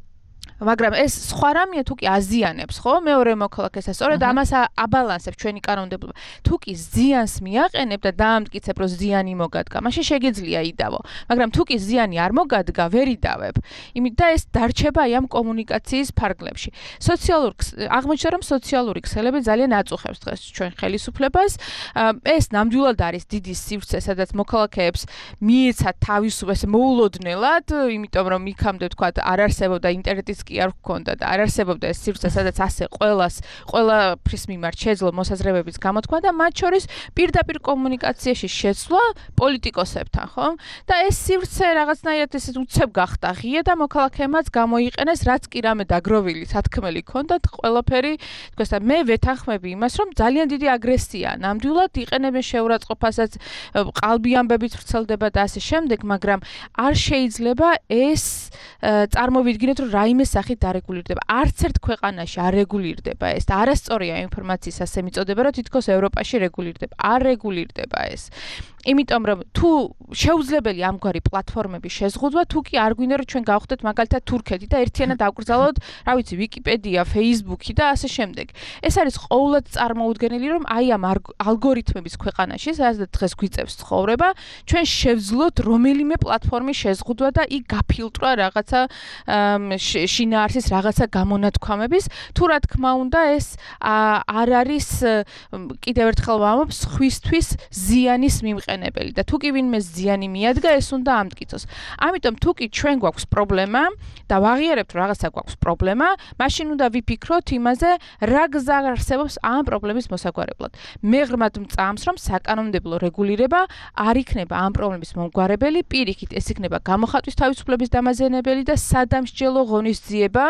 მაგრამ ეს სხვა რამეა თუ კი აზიანებს, ხო? მეორე მოქალაქეს სწორედ ამას აბალანსებს ჩვენი კანონმდებლობა. თუ კი ზიანს მიაყენებ და დაამტკიცებ, რომ ზიანი მოგადგა, მაშინ შეგიძლია იდავო. მაგრამ თუ კი ზიანი არ მოგადგა, ვერ იდავებ. იმით და ეს დარჩება აი ამ კომუნიკაციის ფარგლებში. სოციალურ აღმოჩნდა, რომ სოციალური ქსელები ძალიან აწუხებს დღეს ჩვენ ხელისუფლებას. ეს ნამდვილად არის დიდი სივრცე, სადაც მოქალაქეებს მიეცათ თავისუფლებას მოულოდნელად, იმიტომ რომ იქამდე ვთქვათ არ არსებობდა ინტერნეტის კი არ გქონდა და არ არსებობდა ეს სივრცე, სადაც ასე ყველას, ყველაფრის მიმართ შეძლო მოსაზრებების გამოთქვა და მათ შორის პირდაპირ კომუნიკაციაში შეცვლა პოლიტიკოსებთან, ხომ? და ეს სივრცე რაღაცნაირად ესე უცებ გახდა ღია და მოქალაქეებმაც გამოიყენეს, რაც კი რამე დაგროვილი სათქმელი ჰქონდათ, ყველაფერი, თქოს და მე ვეთანხმები იმას, რომ ძალიან დიდი აგრესია, ნამდვილად იყენებენ შეურაცხყოფასაც, ყალბი ამბებით ვრცელდება და ასე შემდეგ, მაგრამ არ შეიძლება ეს წარმოვიდგინოთ, რომ რაიმე სახით არეგულირდება. არც ერთ ქვეყანაში არ რეგულირდება ეს და არასწორია ინფორმაციის ასე მიწოდება, რომ თითქოს ევროპაში რეგულირდება. არ რეგულირდება ეს. იმიტომ რომ თუ შეუძლებელი ამგვარი პლატფორმების შეზღუდვა, თუ კი არ გვინდა რომ ჩვენ გავხდეთ მაგალითად თურქეთი და ერთიანად ავკრძალოთ, რა ვიცი, ვიკიპედია, ფეისბუქი და ასე შემდეგ. ეს არის ყოველად წარმოუდგენელი, რომ აი ამ ალგორითმების ქვეყანაში, სადაც დღეს გვიწევს ცხოვრება, ჩვენ შევძლოთ რომელიმე პლატფორმის შეზღუდვა და იქ გაფილტრა რაღაცა შინაარსის რაღაცა გამონათქვამების, თუ რა თქმა უნდა ეს არ არის კიდევ ერთხელ ვამბობ სხვისთვის ზიანის მიმყენებელი. გამოყენებელი და თუ კი ვინმე ზიანი მიადგა, ეს უნდა ამტკიცოს. ამიტომ თუ კი ჩვენ გვაქვს პრობლემა და ვაღიარებთ რაღაცა გვაქვს პრობლემა, მაშინ უნდა ვიფიქროთ იმაზე, რა გზა არსებობს ამ პრობლემის მოსაგვარებლად. მე ღრმად მწამს, რომ საკანონმდებლო რეგულირება არ იქნება ამ პრობლემის მომგვარებელი, პირიქით ეს იქნება გამოხატვის თავისუფლების დამაზიანებელი და სადამსჯელო ღონისძიება,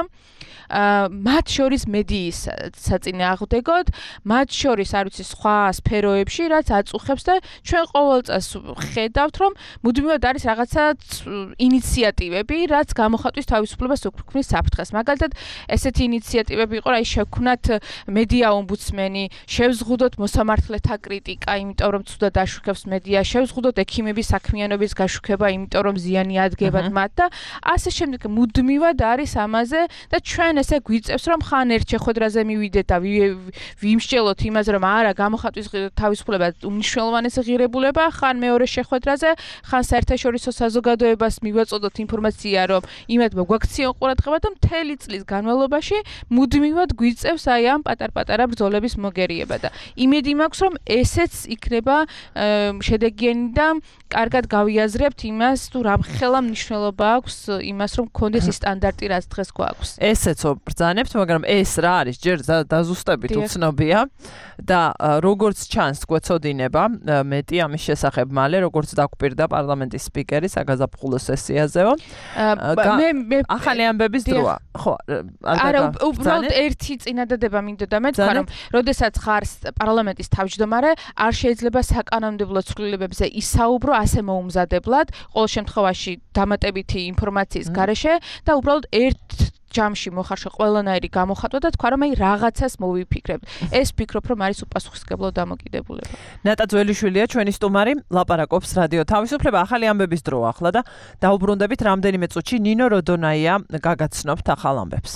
მათ შორის მედიის საწინააღმდეგოდ, მათ შორის არ ვიცი სხვა სფეროებში, რაც აწუხებს და ჩვენ ყოველ წელს ხედავთ, რომ მუდმივად არის რაღაცა ინიციატივები, რაც გამოხატვის თავისუფლებას უქმნის საფრთხეს. მაგალითად, ესეთი ინიციატივები იყო, აი შევქმნათ მედია ომბუდსმენი, შევზღუდოთ მოსამართლეთა კრიტიკა, იმიტომ რომ ცუდად აშუქებს მედია, შევზღუდოთ ექიმების საქმიანობის გაშუქება, იმიტომ რომ ზიანი ადგებათ მათ და ასე შემდეგ მუდმივად არის ამაზე და ჩვენ ესე გვიწევს, რომ ხან ერთ შეხვედრაზე მივიდეთ და ვიმსჯელოთ იმაზე, რომ არა გამოხატვის თავისუფლება უმნიშვნელოვანესი ღირებულება, ხან მეორე შეხვედრაზე, ხან საერთაშორისო საზოგადოებას მივაწოდოთ ინფორმაცია, რომ იმედმა გვაქციონ ყურადღება და მთელი წლის განმავლობაში მუდმივად გვიწევს აი ამ პატარ-პატარა ბრძოლების მოგერიება და იმედი მაქვს, რომ ესეც იქნება შედეგიანი და კარგად გავიაზრებთ იმას, თუ რა ხელა მნიშვნელობა აქვს იმას, რომ გქონდეს ის სტანდარტი, რაც დღეს გვაქვს. ესეცო ბრძანებთ, მაგრამ ეს რა არის? ჯერ დაზუსტებით უცნობია და როგორც ჩანს გვეცოდინება მეტი ამის შესახებ მალე, როგორც დაგვპირდა პარლამენტის სპიკერი საგაზაფხულო სესიაზეო. მე მე ახალი ამბების დროა. ხო, არა, უბრალოდ ერთი წინადადება მინდოდა მე თქვა, რომ როდესაც ხარს პარლამენტის თავმჯდომარე, არ შეიძლება საკანონმდებლო ცვლილებებზე ისაუბრო ასე მოუმზადებლად, ყოველ შემთხვევაში დამატებითი ინფორმაციის გარეშე და უბრალოდ ერთ ჯამში მოხარშა ყველანაირი გამოხატვა და თქვა რომ აი რაღაცას მოვიფიქრებთ. ეს ვფიქრობ რომ არის უპასუხისმგებლო დამოკიდებულება. ნატა ძველიშვილია ჩვენი სტუმარი, ლაპარაკობს რადიო თავისუფლება, ახალი ამბების დროა ახლა და დაუბრუნდებით რამდენიმე წუთში ნინო როდონაია გაგაცნობთ ახალ ამბებს.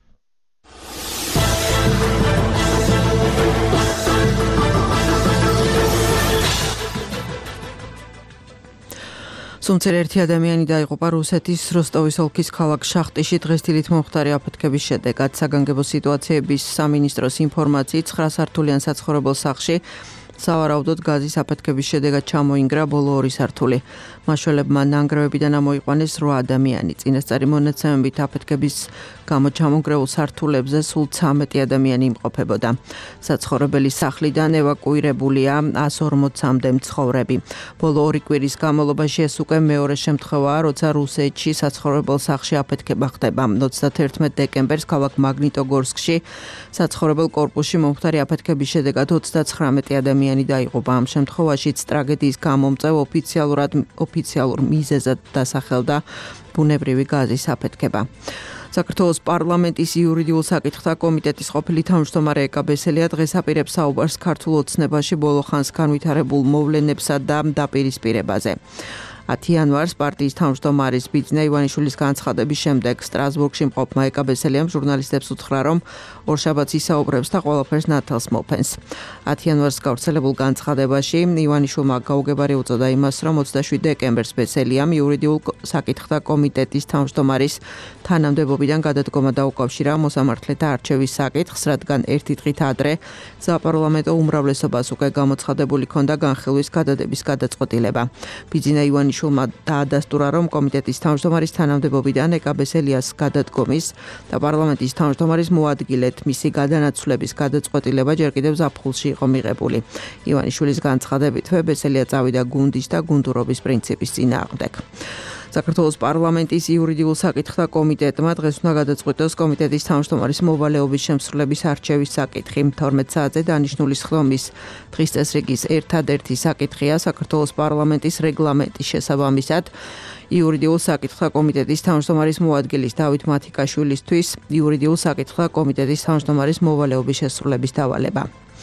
სუმცერ ერთი ადამიანი დაიღუპა რუსეთის როსტოვის ოლქის ქალაქ შახტიში დღეს დილით მომხდარი აფეთქების შედეგად. საგანგებო სიტუაციების სამინისტროს ინფორმაციით ცხრა სართულიან საცხოვრებელ სახლში სავარაუდოდ გაზის აფეთქების შედეგად ჩამოინგრა ბოლო ორი სართული. მაშველებმა ნანგრევებიდან ამოიყვანეს რვა ადამიანი. წინასწარი მონაცემებით აფეთქების გამო ჩამონგრეულ სართულებზე სულ ცამეტი ადამიანი იმყოფებოდა. საცხოვრებელი სახლიდან ევაკუირებულია ას ორმოცამდე მცხოვრები. ბოლო ორი კვირის განმავლობაში ეს უკვე მეორე შემთხვევაა, როცა რუსეთში საცხოვრებელ სახლში აფეთქება ხდება. ოცდათერთმეტ დეკემბერს ქალაქ მაგნიტოგორსკში საცხოვრებელ კორპუსში მომხდარი აფეთქების შედეგად ოცდაცხრამეტი ადამიანი დაიღუპა. ამ შემთხვევაშიც ტრაგედიის გამომწვევ ოფიციალურად ოფიციალურ მიზეზად დასახელდა ბუნებრივი გაზის აფეთქება. საქართველოს პარლამენტის იურიდიულ საკითხთა კომიტეტის ყოფილი თავმჯდომარე ეკა ბესელია დღეს აპირებს საუბარს ქართულ ოცნებაში ბოლო ხანს განვითარებულ მოვლენებსა და დაპირისპირებაზე. ათი იანვარს პარტიის თავმჯდომარის ბიძინა ივანიშვილის განცხადების შემდეგ სტრასბურგში მყოფმა ეკა ბესელიამ ჟურნალისტებს უთხრა, რომ ორშაბათს ისაუბრებს და ყველაფერს ნათელს მოფენს. ათი იანვარს გავრცელებულ განცხადებაში ივანიშვილმა გაუგებარი უწოდა იმას, რომ ოცდაშვიდ დეკემბერს ბესელიამ იურიდიულ საკითხთა კომიტეტის თავმჯდომარის თანამდებობიდან გადადგომა დაუკავშირა მოსამართლეთა არჩევის საკითხს, რადგან ერთი დღით ადრე საპარლამენტო უმრავლესობას უკვე გამოცხადებული ჰქონდა განხილვის გადადების გადაწყვეტილება. ბიძინა ივანიშვილი შულმა დაადასტურა, რომ კომიტეტის თავმჯდომარის თანამდებობიდან ეკა ბესელიას გადადგომის და პარლამენტის თავმჯდომარის მოადგილედ მისი გადანაცვლების გადაწყვეტილება ჯერ კიდევ ზაფხულში იყო მიღებული. ივანიშვილის განცხადებითვე ბესელია წავიდა გუნდის და გუნდურობის პრინციპის წინააღმდეგ. საქართველოს პარლამენტის იურიდიულ საკითხთა კომიტეტმა დღეს უნდა გადაწყვიტოს კომიტეტის თავმჯდომარის მოვალეობის შემსრულების არჩევის საკითხი. თორმეტ საათზე დანიშნული სხდომის დღის წესრიგის ერთადერთი საკითხია საქართველოს პარლამენტის რეგლამენტის შესაბამისად იურიდიულ საკითხთა კომიტეტის თავმჯდომარის მოადგილის დავით მათიკაშვილისთვის იურიდიულ საკითხთა კომიტეტის თავმჯდომარის მოვალეობის შესრულების დავალება.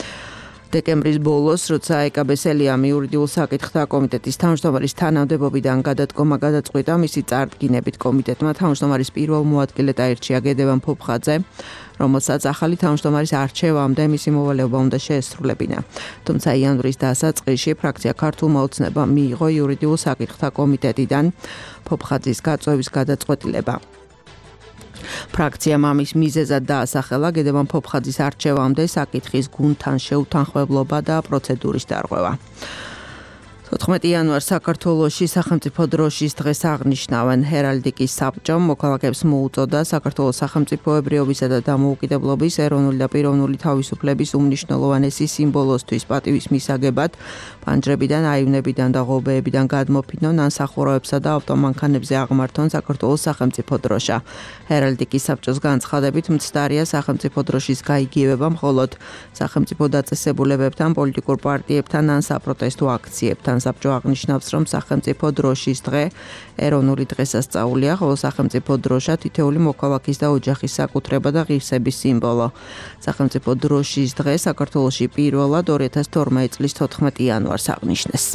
დეკემბრის ბოლოს, როცა ეკა ბესელიამ იურიდიულ საკითხთა კომიტეტის თავმჯდომარის თანამდებობიდან გადადგომა გადაწყვიტა, მისი წარდგინებით კომიტეტმა თავმჯდომარის პირველ მოადგილედ აირჩია გედევან ფოფხაძე, რომელსაც ახალი თავმჯდომარის არჩევამდე მისი მოვალეობა უნდა შეესრულებინა. თუმცა იანვრის დასაწყისში ფრაქცია ქართულმა ოცნებამ მიიღო იურიდიულ საკითხთა კომიტეტიდან ფოფხაძის გაწვევის გადაწყვეტილება. ფრაქციამ ამის მიზეზად დაასახელა გედევან ფოფხაძის არჩევამდე საკითხის გუნდთან შეუთანხმებლობა და პროცედურის დარღვევა. თოთხმეტი იანვარს საქართველოში სახელმწიფო დროშის დღეს აღნიშნავენ. ჰერალდიკის საბჭომ მოქალაქეებს მოუწოდა საქართველოს სახელმწიფოებრიობისა და დამოუკიდებლობის ეროვნული და პიროვნული თავისუფლების უმნიშვნელოვანესი სიმბოლოსთვის პატივის მისაგებად პანჯრებიდან, აივნებიდან და ღობეებიდან გადმოფინონ ან სახურავებსა და ავტომანქანებზე აღმართონ საქართველოს სახელმწიფო დროშა. ჰერალდიკის საბჭოს განცხადებით მცდარია სახელმწიფო დროშის გაიგივება მხოლოდ სახელმწიფო დაწესებულებებთან, პოლიტიკურ პარტიებთან ან საპროტესტო აქციებთან. საბჭო აღნიშნავს, რომ სახელმწიფო დროშის დღე ეროვნული დღესასწაულია, ხოლო სახელმწიფო დროშა თითოეული მოქალაქის და ოჯახის საკუთრება და ღირსების სიმბოლო. სახელმწიფო დროშის დღე საქართველოში პირველად ორი ათას თორმეტი წლის თოთხმეტი იანვარს აღნიშნეს.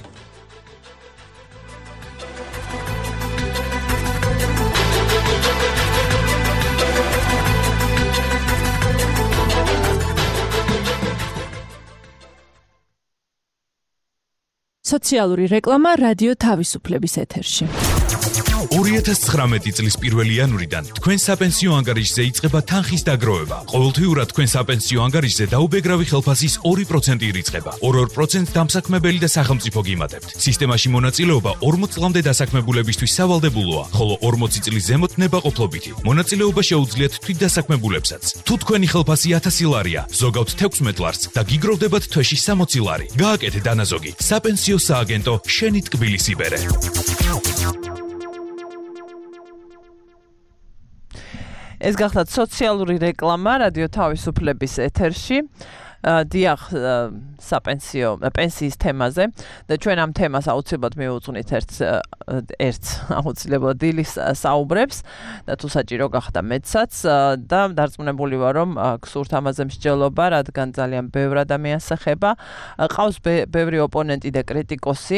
სოციალური რეკლამა რადიო თავისუფლების ეთერში. ორი ათას ცხრამეტი წლის პირველი იანვრიდან თქვენ საპენსიო ანგარიშზე იწყება თანხის დაგროვება. ყოველთვიურად თქვენ საპენსიო ანგარიშზე დაუბეგრავი ხელფასის ორი პროცენტი ირიცხება. ორ-ორ პროცენტს დამსაქმებელი და სახელმწიფო გიმატებთ. სისტემაში მონაწილეობა ორმოც წლამდე დასაქმებულებისთვის სავალდებულოა, ხოლო ორმოცი წლის ზემოთ ნებაყოფლობითი. მონაწილეობა შეუძლიათ თვითდასაქმებულებსაც. თუ თქვენი ხელფასი ათასი ლარია, ზოგავთ თექვსმეტ ლარს და გიგროვდებათ თვეში სამოცი ლარი. გააკეთე დანაზოგი. საპენსიო სააგენტო შენი ტკბილის იბერე. ეს გახლავთ სოციალური რეკლამა რადიო თავისუფლების ეთერში. დიახ, საპენსიო პენსიის თემაზე და ჩვენ ამ თემას აუცილებლად მივუძღვნით ერთ ერთ აუცილებლად დილის საუბრებს და თუ საჭირო გახდა მეცაც და დარწმუნებული ვარ, რომ გსურთ ამაზე მსჯელობა, რადგან ძალიან ბევრ ადამიანს ეხება. ყავს ბევრი ოპონენტი და კრიტიკოსი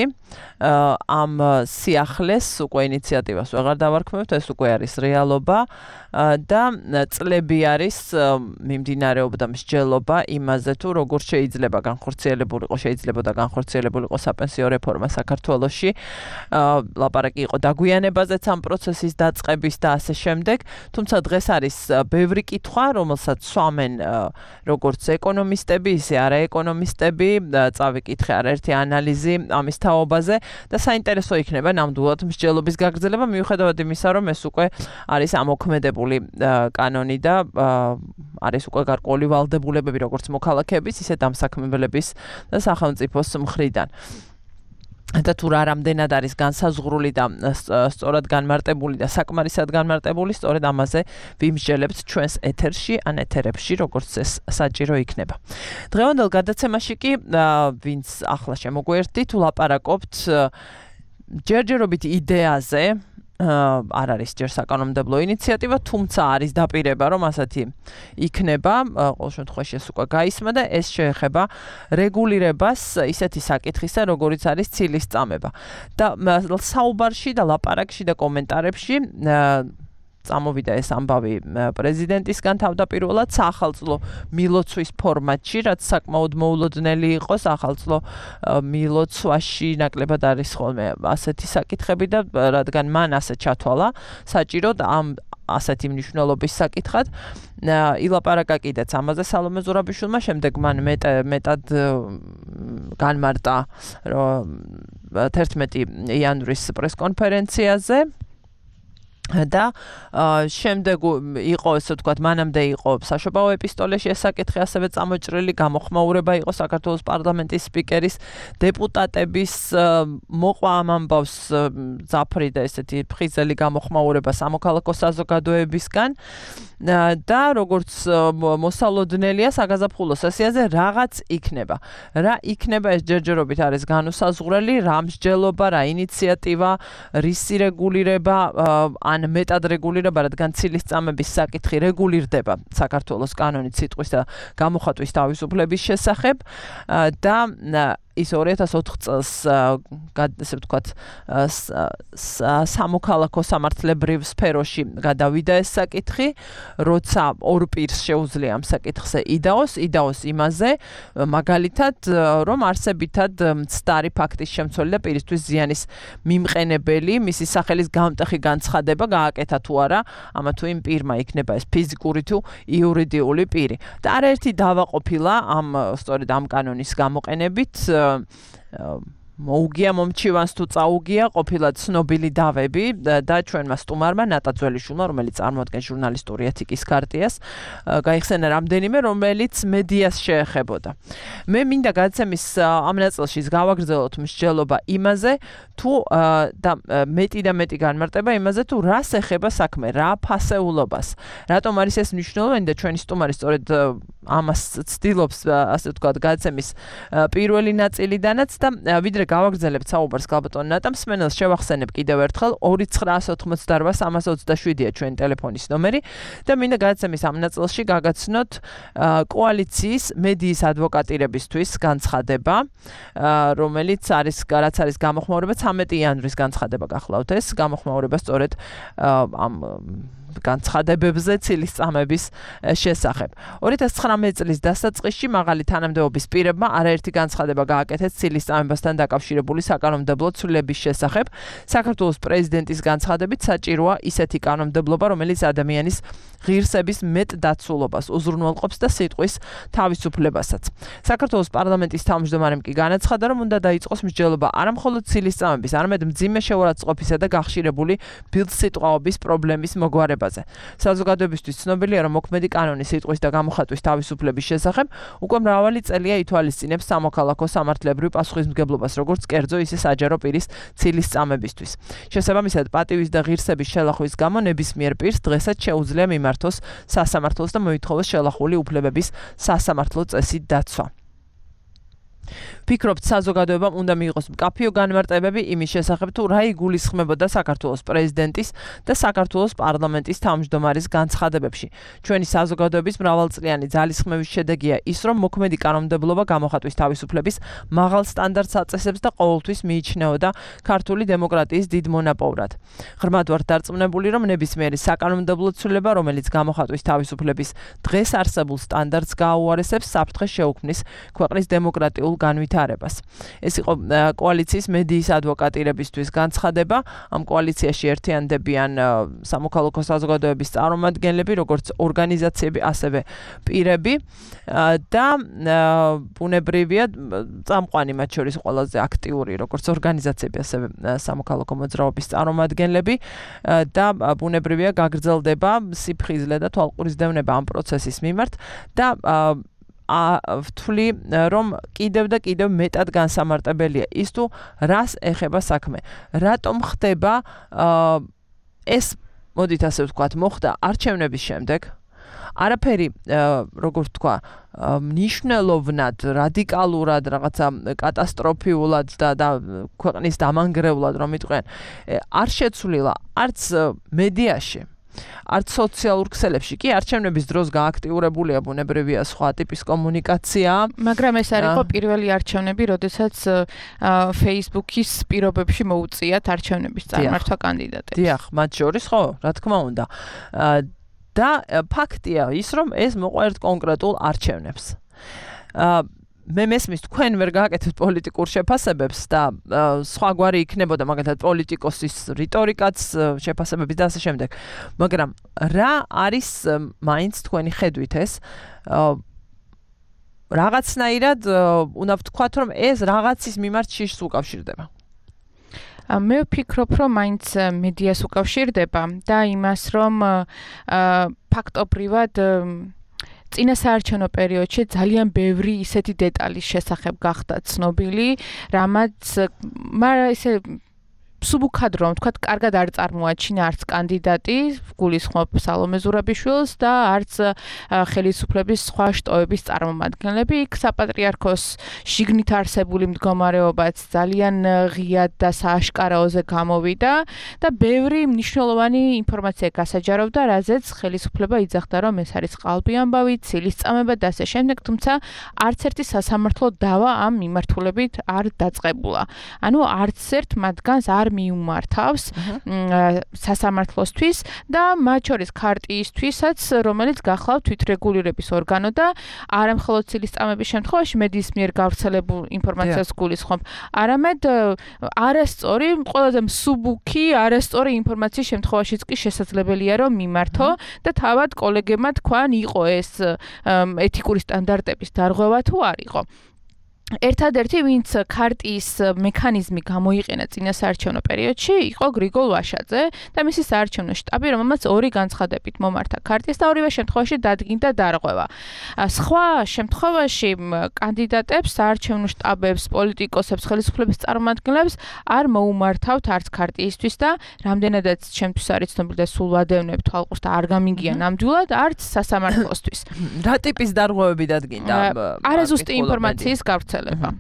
ამ სიახლეს უკვე ინიციატივას ვეღარ დავარქმევთ, ეს უკვე არის რეალობა და წლები არის მიმდინარეობდა მსჯელობა იმაზე, თუ როგორ შეიძლება განხორციელებულიყო შეიძლება და განხორციელებულიყო საპენსიო რეფორმა საქართველოში. ლაპარაკი იყო დაგვიანებაზეც ამ პროცესის დაწყების და ასე შემდეგ. თუმცა დღეს არის ბევრი კითხვა, რომელსაც სვამენ როგორც ეკონომისტები, ისე არაეკონომისტები. წავიკითხე არაერთი ანალიზი ამის თაობაზე და საინტერესო იქნება ნამდვილად მსჯელობის გაგრძელება, მიუხედავად იმისა, რომ ეს უკვე არის ამოქმედებული კანონი და არის უკვე გარკვეული ვალდებულებები, როგორც მოქალაქეების, ისე დამსაქმებელების და სახელმწიფოს მხრიდან. და თუ რა რამდენად არის განსაზღვრული და სწორად განმარტებული და საკმარისად განმარტებული, სწორედ ამაზე ვიმსჯელებთ ჩვენს ეთერში ან ეთერებში, როგორც ეს საჭირო იქნება. დღევანდელ გადაცემაში კი ვინც ახლა შემოგვერთით, ვლაპარაკობთ ჯერჯერობით იდეაზე, არ არის ჯერ საკანონმდებლო ინიციატივა, თუმცა არის დაპირება, რომ ასეთი იქნება, ყოველ შემთხვევაში ეს უკვე გაისმა და ეს შეეხება რეგულირებას ისეთი საკითხისა, როგორიც არის ცილის წამება. და საუბარში და ლაპარაკში და კომენტარებში წამოვიდა ეს ამბავი პრეზიდენტისგან თავდაპირველად საახალწლო მილოცვის ფორმატში, რაც საკმაოდ მოულოდნელი იყო. საახალწლო მილოცვაში ნაკლებად არის ხოლმე ასეთი საკითხები და რადგან მან ასე ჩათვალა საჭიროდ ამ ასეთი მნიშვნელობის საკითხად ილაპარაკა კიდეც ამაზე სალომე ზურაბიშვილმა, შემდეგ მან მეტად განმარტა თერთმეტი იანვრის პრესკონფერენციაზე და შემდეგ იყო, ესე ვთქვათ, მანამდე იყო საშობაო ეპისტოლეში ეს საკითხი ასევე წამოჭრილი, გამოხმაურება იყო საქართველოს პარლამენტის სპიკერის დეპუტატების მოყვა ამ ამბავს ძაფრი და ესეთი ფხიზელი გამოხმაურება სამოქალაქო საზოგადოებისგან და როგორც მოსალოდნელია საგაზაფხულო სესიაზე რაღაც იქნება. რა იქნება ეს ჯერჯერობით არის განუსაზღვრელი, რა მსჯელობა, რა ინიციატივა, რისი რეგულირება ან მეტად რეგულირება, რადგან ცილის წამების საკითხი რეგულირდება საქართველოს კანონით სიტყვის და გამოხატვის თავისუფლების შესახებ და ის ორი ათას ოთხ წელს ესე ვთქვათ სამოქალაქო სამართლებრივ სფეროში გადავიდა ეს საკითხი, როცა ორ პირს შეუძლია ამ საკითხზე იდაოს, იდაოს იმაზე, მაგალითად, რომ არსებითად მცდარი ფაქტის შემცველი და პირისთვის ზიანის მიმყენებელი მისი სახელის გამტეხი განცხადება გააკეთა თუ არა, ამა თუ იმ პირმა იქნება ეს ფიზიკური თუ იურიდიული პირი. და არაერთი დავა ყოფილა ამ სწორედ ამ კანონის გამოყენებით მოუგია მომჩივანს თუ წაუგია ყოფილი ცნობილი დავები და ჩვენმა სტუმარმა ნატა ძველიშვილმა, რომელიც წარმოადგენს ჟურნალისტური ეთიკის ქარტიას, გაიხსენა რამდენიმე, რომელიც მედიას შეეხებოდა. მე მინდა გადაცემის ამ ნაწილში გავაგრძელოთ მსჯელობა იმაზე, თუ და მეტი და მეტი განმარტება იმაზე, თუ რას ეხება საქმე, რა ფასეულობას. რატომ არის ეს მნიშვნელოვანი და ჩვენი სტუმარი სწორედ ამას ცდილობს, ასე ვთქვათ, გადაცემის პირველი ნაწილიდანაც და ვიდრე გავაგრძელებთ საუბარს გალბატონ ნატა მსმენელს შევახსენებ კიდევ ერთხელ ორი ცხრაას ოთხმოცდარბა სამას ოცდაშვიდია ჩვენი ტელეფონის ნომერი და მინდა გადაცემის ამ ნაწილში გაგაცნოთ კოალიციის მედიის ადვოკატირებისთვის განცხადება, რომელიც არის რაც არის გამოხმაურება ცამეტი იანვრის განცხადება გახლავთ ეს გამოხმაურება სწორედ ამ განცხადებებზე ცილისწამების შესახებ. ორი ათას ცხრამეტი წლის დასაწყისში მაღალი თანამდებობის პირებმა არაერთი განცხადება გააკეთეს ცილისწამებასთან დაკავშირებული საკანონმდებლო ცვლილების შესახებ. საქართველოს პრეზიდენტის განცხადებით საჭიროა ისეთი კანონმდებლობა, რომელიც ადამიანის ღირსების მეტ დაცულობას უზრუნველყოფს და სიტყვის თავისუფლებასაც. საქართველოს პარლამენტის თავმჯდომარემ კი განაცხადა, რომ უნდა დაიწყოს მსჯელობა არამხოლოდ ცილისწამების, არამედ მძიმე შეურაცხყოფისა და გახშირებული ბილდსიტყვაობის პრობლემის მოგვარება. საზოგადოებისთვის ცნობილია, რომ მოქმედი კანონის სიტყვის და გამოხატვის თავისუფლების შესახებ უკვე მრავალი წელია ითვალისწინებს სამოქალაქო სამართლებრივ პასუხისმგებლობას, როგორც კერძო, ისე საჯარო პირის ცილისწამებისთვის. შესაბამისად, პატივის და ღირსების შელახვის გამო ნებისმიერ პირს დღესაც შეუძლია მიმართოს სასამართლოს და მოითხოვოს შელახული უფლებების სასამართლო წესით დაცვა. ფიქრობთ, საზოგადოებამ უნდა მიიღოს მკაფიო განმარტებები იმის შესახებ, თუ რა იგულისხმებოდა საქართველოს პრეზიდენტის და საქართველოს პარლამენტის თავმჯდომარის განცხადებებში. ჩვენი საზოგადოების მრავალწლიანი ძალისხმევის შედეგია ის, რომ მოქმედი კანონმდებლობა გამოხატვის თავისუფლების მაღალ სტანდარტს აწესებს და ყოველთვის მიიჩნეოდა ქართული დემოკრატიის დიდ მონაპოვრად. ღრმად ვართ დარწმუნებული, რომ ნებისმიერი საკანონმდებლო ცვლილება, რომელიც გამოხატვის თავისუფლების დღეს არსებულ სტანდარტს გააუარესებს, საფრთხეს შეუქმნის ქვეყნის დემოკრატიულ განვითარებას. ეს იყო კოალიციის მედიის ადვოკატირებისთვის განცხადება. ამ კოალიციაში ერთიანდებიან სამოქალაქო საზოგადოების წარმომადგენლები, როგორც ორგანიზაციები, ასევე პირები და ბუნებრივია წამყვანი მათ შორის ყველაზე აქტიური, როგორც ორგანიზაციები, ასევე სამოქალაქო მოძრაობის წარმომადგენლები და ბუნებრივია გაგრძელდება სიფხიზლე და თვალყურისდევნება ამ პროცესის მიმართ და ვთვლი, რომ კიდევ და კიდევ მეტად განსამარტებელია ის, თუ რას ეხება საქმე. რატომ ხდება ეს, მოდით ასე ვთქვათ, მოხდა არჩევნების შემდეგ. არაფერი, როგორ ვთქვა, მნიშვნელოვნად, რადიკალურად, რაღაცა კატასტროფიულად და და ქვეყნის დამანგრევლად რომ იტყვიან, არ შეცვლილა არც მედიაში. არც სოციალურ ქსელებში კი არჩევნების დროს გააქტიურებულია ბუნებრივია სხვა ტიპის კომუნიკაცია, მაგრამ ეს არ იყო პირველი არჩევნები, როდესაც Facebook-ის პირობებში მოუწიათ არჩევნების წარმართვა კანდიდატებს. დიახ, მათ შორის ხო, რა თქმა უნდა. და ფაქტია ის, რომ ეს მოყვა ერთ კონკრეტულ არჩევნებს. მე მესმის თქვენ ვერ გააკეთებთ პოლიტიკურ შეფასებებს და სხვაგვარი იქნებოდა მაგალითად პოლიტიკოსის რიტორიკაც შეფასებები და ასე შემდეგ. მაგრამ რა არის მაინც თქვენი ხედვით ეს რაღაცნაირად უნდა ვთქვათ, რომ ეს რაღაცის მიმართ შიშს უკავშირდება. მე ვფიქრობ, რომ მაინც მედიას უკავშირდება და იმას, რომ ფაქტობრივად წინა საარჩევნო პერიოდში ძალიან ბევრი ისეთი დეტალის შესახებ გახდა ცნობილი, რამაც მაგრამ ისე სუბუქად რომ ვთქვათ, კარგად არ წარმოაჩინა არც კანდიდატი, გულისხმობ სალომე ზურაბიშვილს და არც ხელისუფლების სხვა შტოების წარმომადგენლები. იქ საპატრიარქოს შიგნით არსებული მდგომარეობაც ძალიან ღიად და სააშკარაოზე გამოვიდა და ბევრი მნიშვნელოვანი ინფორმაცია გასაჯაროვდა, რაზეც ხელისუფლება იძახდა, რომ ეს არის ყალბი ამბავი, ცილისწამება და ასე შემდეგ, თუმცა არც ერთი სასამართლო დავა ამ მიმართულებით არ დაწყებულა. ანუ არც ერთ მათგანს არ მიუმართავს სასამართლოსთვის და მათ შორის ქარტიისთვისაც, რომელიც გახლავთ თვითრეგულირების ორგანო და არა მხოლოდ ცილისწამების შემთხვევაში მედიის მიერ გავრცელებულ ინფორმაციას გულისხმობ, არამედ არასწორი, ყველაზე მსუბუქი, არასწორი ინფორმაციის შემთხვევაშიც კი შესაძლებელია რომ მიმართო და თავად კოლეგებმა თქვან იყო ეს ეთიკური სტანდარტების დარღვევა თუ არ იყო. ერთადერთი ვინც ქარტიის მექანიზმი გამოიყენა წინასაარჩევნო პერიოდში იყო გრიგოლ ვაშაძე და მისი საარჩევნო შტაბი, რომელმაც ორი განცხადებით მომართა ქარტიას და ორივე შემთხვევაში დადგინდა დარღვევა. სხვა შემთხვევაში კანდიდატებს, საარჩევნო შტაბებს, პოლიტიკოსებს, ხელისუფლების წარმომადგენლებს არ მოუმართავთ არც ქარტიისთვის და რამდენადაც ჩემთვის არის ცნობილი და სულ ვადევნებ თვალყურს და არ გამიგია ნამდვილად, არც სასამართლოსთვის. რა ტიპის დარღვევები დადგინდა? არაზუსტი ინფორმაციის გავრცელება.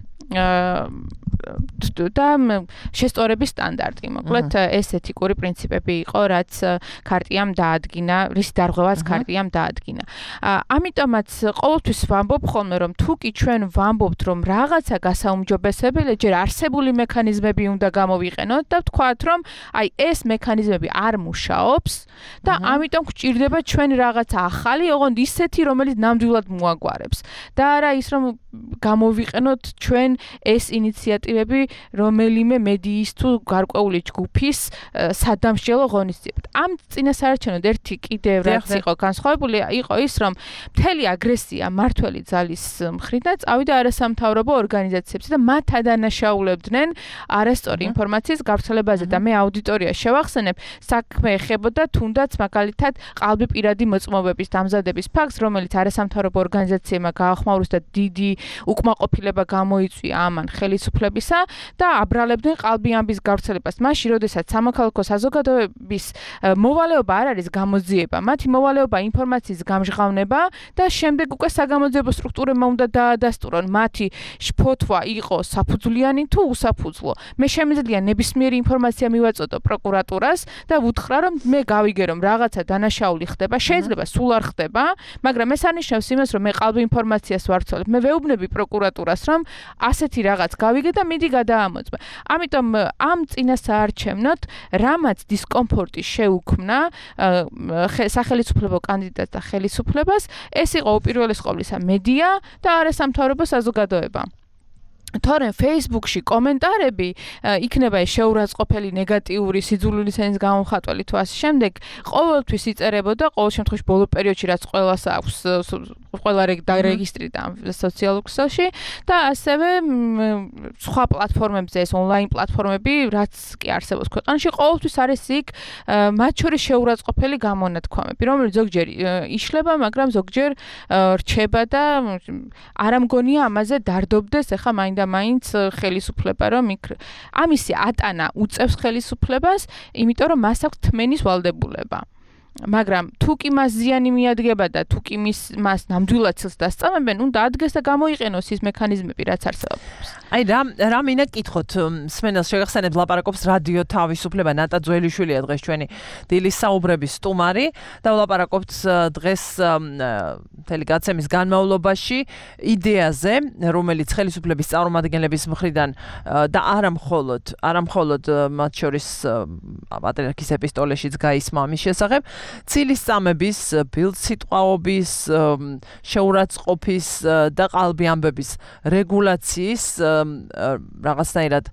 და შესწორების სტანდარტი. მოკლედ ეს ეთიკური პრინციპები იყო, რაც ქარტიამ დაადგინა, რის დარღვევას ქარტიამ დაადგინა. ამიტომაც ყოველთვის ვამბობ ხოლმე, რომ თუ კი ჩვენ ვამბობთ, რომ რაღაცა გასაუმჯობესებელია, ჯერ არსებული მექანიზმები უნდა გამოვიყენოთ და ვთქვათ, რომ აი ეს მექანიზმები არ მუშაობს და ამიტომ გვჭირდება ჩვენ რაღაცა ახალი, ოღონდ ისეთი, რომელიც ნამდვილად მოაგვარებს. და არა ის, რომ გამოვიყენოთ ჩვენ ეს ინიციატივები რომელიმე მედიის თუ გარკვეული ჯგუფის სადამსჯელო ღონისძიებად. ამ წინასაარჩევნოდ ერთი კიდევ რაც იყო განსხვავებული იყო ის, რომ მთელი აგრესია მართველი ძალის მხრიდან წავიდა არასამთავრობო ორგანიზაციებს და მათ ადანაშაულებდნენ არასწორი ინფორმაციის გავრცელებაზე და მე აუდიტორიას შევახსენებ, საქმე ეხებოდა თუნდაც მაგალითად ყალბი პირადი მოწმობების დამზადების ფაქტს, რომელიც არასამთავრობო ორგანიზაციებმა გაახმაურეს და დიდი უკმაყოფილება გამოიწვია ამან ხელისუფლებისა და აბრალებდნენ ყალბიანების გავრცელებას. მაშინ, როდესაც სამოქალაქო საზოგადოების მოვალეობა არ არის გამოძიება, მათი მოვალეობა ინფორმაციის გამჟღავნება და შემდეგ უკვე საგამოძიებო სტრუქტურებმა უნდა დაადასტურონ მათი შფოთვა იყო საფუძვლიანი თუ უსაფუძვლო. მე შემიძლია ნებისმიერი ინფორმაცია მივაწოდო პროკურატურას და ვუთხრა, რომ მე გავიგე, რომ რაღაცა დანაშაული ხდება, შეიძლება სულ არ ხდება, მაგრამ ეს არნიშნავს იმას, რომ მე ყალბი ინფორმაციას ვარცოლებ. მე ვეუბნები პროკურატურას, რომ ასეთი რაღაც გავიგე და მიდი გადაამოწმე. ამიტომ ამ წინასაარჩევნოდ რამაც დისკომფორტი შეუქმნა სახელმწიფო კანდიდატს და ხელისუფლებას, ეს იყო უპირველეს ყოვლისა მედია და არასამთავრობო საზოგადოება. თორემ Facebook-ში კომენტარები იქნება შეურაცხყოფელი ნეგატიური სიძულვილის ენის გამომხატველი თუ ასე შემდეგ, ყოველთვის იწერებოდა ყოველ შემთხვევაში ბოლო პერიოდში რაც ყველას აქვს ყველა რეგისტრი და სოციალურ ქსელში და ასევე სხვა პლატფორმებზე ეს ონლაინ პლატფორმები რაც კი არსებობს ქვეყანაში ყოველთვის არის იქ მათ შორის შეურაცხყოფელი გამონათქვამები, რომელიც ზოგჯერ იშლება, მაგრამ ზოგჯერ რჩება და არ ამგონია ამაზე დარდობდეს ახლა მაინდა მაინც ხელისუფლება რომ ამისი ატანა უწევს ხელისუფლებას, იმიტომ რომ მას აქვს თმენის ვალდებულება. მაგრამ თუ კი მას ზიანი მიადგება და თუ კი მას ნამდვილად ცილს დასწამებენ, უნდა ადგეს და გამოიყენოს ის მექანიზმები, რაც არსებობს. აი რა რა მინდა გკითხოთ, სმენელს შეგახსენებთ ლაპარაკობს რადიო თავისუფლება, ნატა ძველიშვილია დღეს ჩვენი დილის საუბრების სტუმარი და ვლაპარაკობთ დღეს მთელი გაცემის განმავლობაში იდეაზე, რომელიც ხელისუფლების წარმომადგენლების მხრიდან და არა მხოლოდ, არა მხოლოდ მათ შორის პატრიარქის ეპისტოლეშიც გაისმა ამის შესახებ, ცილისწამების, ბილდსიტყვაობის, შეურაცხყოფის და ყალბი ამბების რეგულაციის რაღაცნაირად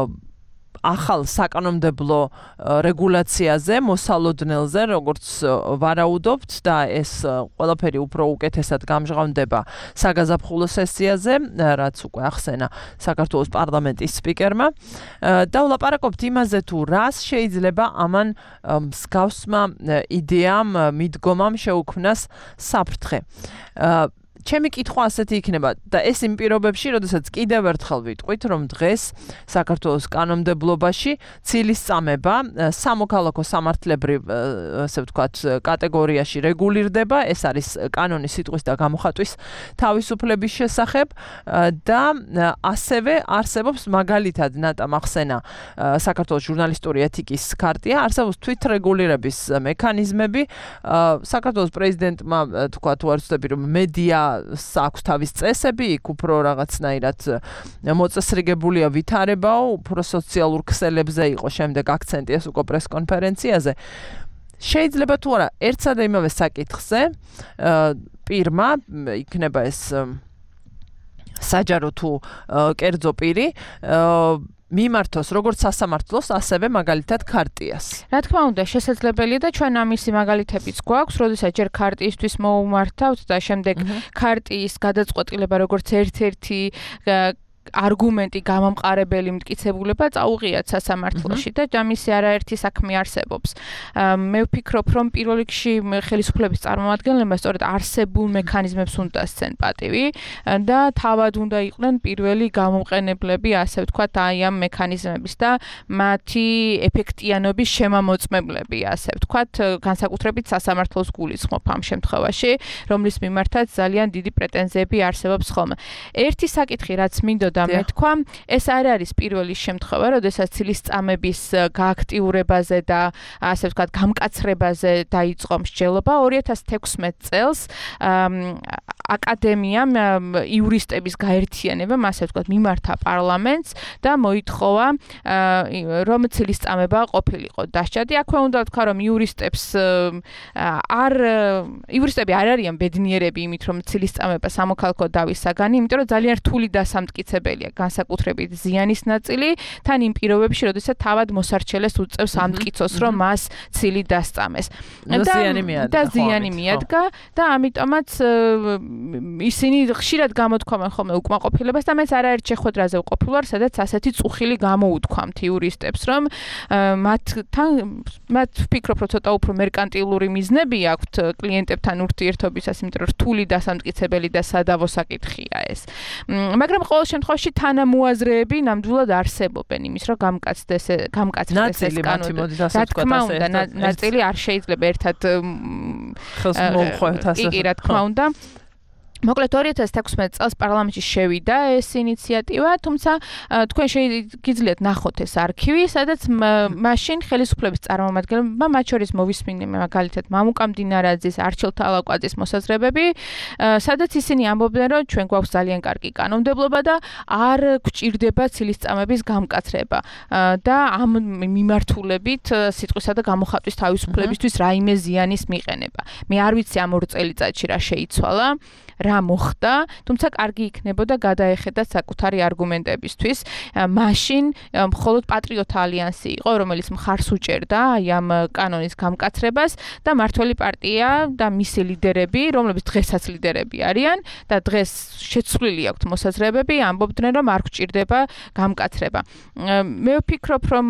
ახალ საკანონმდებლო რეგულაციაზე, მოსალოდნელზე, როგორც ვარაუდობთ და ეს ყველაფერი უფრო უკეთესად გამჟღავნდება საგაზაფხულო სესიაზე, რაც უკვე ახსენა საქართველოს პარლამენტის სპიკერმა. და ვლაპარაკობთ იმაზე, თუ რას შეიძლება ამან მსგავსმა იდეამ, მიდგომამ შეუქმნას საფრთხე. ჩემი კითხვა ასეთი იქნება და ეს იმ პირობებში, როდესაც კიდევ ერთხელ ვიტყვით, რომ დღეს საქართველოს კანონმდებლობაში ცილისწამება სამოქალაქო სამართლებრივ, ასე ვთქვათ, კატეგორიაში რეგულირდება, ეს არის კანონის სიტყვის და გამოხატვის თავისუფლების შესახებ და ასევე არსებობს მაგალითად ნატა მახსენა საქართველოს ჟურნალისტური ეთიკის ქარტია, არსებობს თვითრეგულირების მექანიზმები, საქართველოს პრეზიდენტმა თქვა თუ არ ვცდები, რომ მედია აქვს თავის წესები, იქ უფრო რაღაცნაირად მოწესრიგებულია ვითარებაო, უფრო სოციალურ ქსელებზე იყო შემდეგ აქცენტი ეს უკვე პრესკონფერენციაზე. შეიძლება თუ არა ერთსა და იმავე საკითხზე პირმა იქნება ეს საჯარო თუ კერძო პირი მიმართოს როგორც სასამართლოს, ასევე მაგალითად ქარტიას. რა თქმა უნდა, შესაძლებელია და ჩვენ ამისი მაგალითებიც გვაქვს, როდესაც ჯერ ქარტიისთვის მოუმართავთ და შემდეგ ქარტიის გადაწყვეტილება როგორც ერთ-ერთი არგუმენტი გამამყარებელი მტკიცებულება წაუღიათ სასამართლოში და ამისი არაერთი საქმე არსებობს. მე ვფიქრობ, რომ პირველ რიგში ხელისუფლების წარმომადგენლებმა სწორედ არსებულ მექანიზმებს უნდა სცენ პატივი და თავად უნდა იყვნენ პირველი გამომყენებლები, ასე ვთქვათ, აი ამ მექანიზმების და მათი ეფექტიანობის შემამოწმებლები, ასე ვთქვათ, განსაკუთრებით სასამართლოს გულისხმობ ამ შემთხვევაში, რომლის მიმართაც ძალიან დიდი პრეტენზიები არსებობს ხოლმე. ერთი საკითხი, რაც მინდოდა და მე თქვა, ეს არ არის პირველი შემთხვევა, როდესაც ცილისწამების გააქტიურებაზე და ასე ვთქვათ, გამკაცრებაზე დაიწყო მსჯელობა. ორი ათას თექვსმეტ წელს აკადემიამ იურისტების გაერთიანებამ, ასე ვთქვათ, მიმართა პარლამენტს და მოითხოვა, რომ ცილისწამება ყოფილიყო დასჯადი. აქვე უნდა ვთქვა, რომ იურისტებს არ იურისტები არ არიან ბედნიერები იმით, რომ ცილისწამება სამოქალაქო დავის საგანი, იმიტომ რომ ძალიან რთული დასამტკიცებელია განსაკუთრებით ზიანის ნაწილი, თან იმ პირობებში, როდესაც თავად მოსარჩელეს უწევს ამტკიცოს, რომ მას ცილი დასწამეს. და ზიანი მიადგა და ამიტომაც ისინი ხშირად გამოთქვამენ ხოლმე უკმაყოფილებას და მეც არაერთ შეხვედრაზე ვყოფილ ვარ, სადაც ასეთი წუხილი გამოუთქვამთ იურისტებს, რომ მათთან მათ ვფიქრობ, რომ ცოტა უფრო მერკანტილური მიზნები აქვთ კლიენტებთან ურთიერთობისას, იმიტომ რომ რთული დასამტკიცებელი და სადავო საკითხია ეს. მაგრამ ყოველ შემთხვევაში თანამოაზრეები ნამდვილად არსებობენ იმის, რომ გამკაცდეს გამკაცდეს ეს კანონი. რა თქმა უნდა, ნაწილი არ შეიძლება ერთად ხელს მოუხვევთ ასე. კი, რა თქმა უნდა. მოკლედ ორი ათას თექვსმეტ წელს პარლამენტში შევიდა ეს ინიციატივა, თუმცა თქვენ შეგიძლიათ ნახოთ ეს არქივი, სადაც მაშინ ხელისუფლების წარმომადგენლებმა, მათ შორის მოვისმინე მაგალითად მამუკა მდინარაძის, არჩილ თალაკვაძის მოსაზრებები, სადაც ისინი ამბობდნენ, რომ ჩვენ გვაქვს ძალიან კარგი კანონმდებლობა და არ გვჭირდება ცილისწამების გამკაცრება და ამ მიმართულებით სიტყვისა და გამოხატვის თავისუფლებისთვის რაიმე ზიანის მიყენება. მე არ ვიცი ამ ორ წელიწადში რა შეიცვალა. რა მოხდა, თუმცა კარგი იქნებოდა გადაეხედათ საკუთარი არგუმენტებისთვის. მაშინ მხოლოდ პატრიოტთა ალიანსი იყო, რომელიც მხარს უჭერდა აი ამ კანონის გამკაცრებას და მართველი პარტია და მისი ლიდერები, რომლებიც დღესაც ლიდერები არიან და დღეს შეცვლილი აქვთ მოსაზრებები, ამბობდნენ, რომ არ გვჭირდება გამკაცრება. მე ვფიქრობ, რომ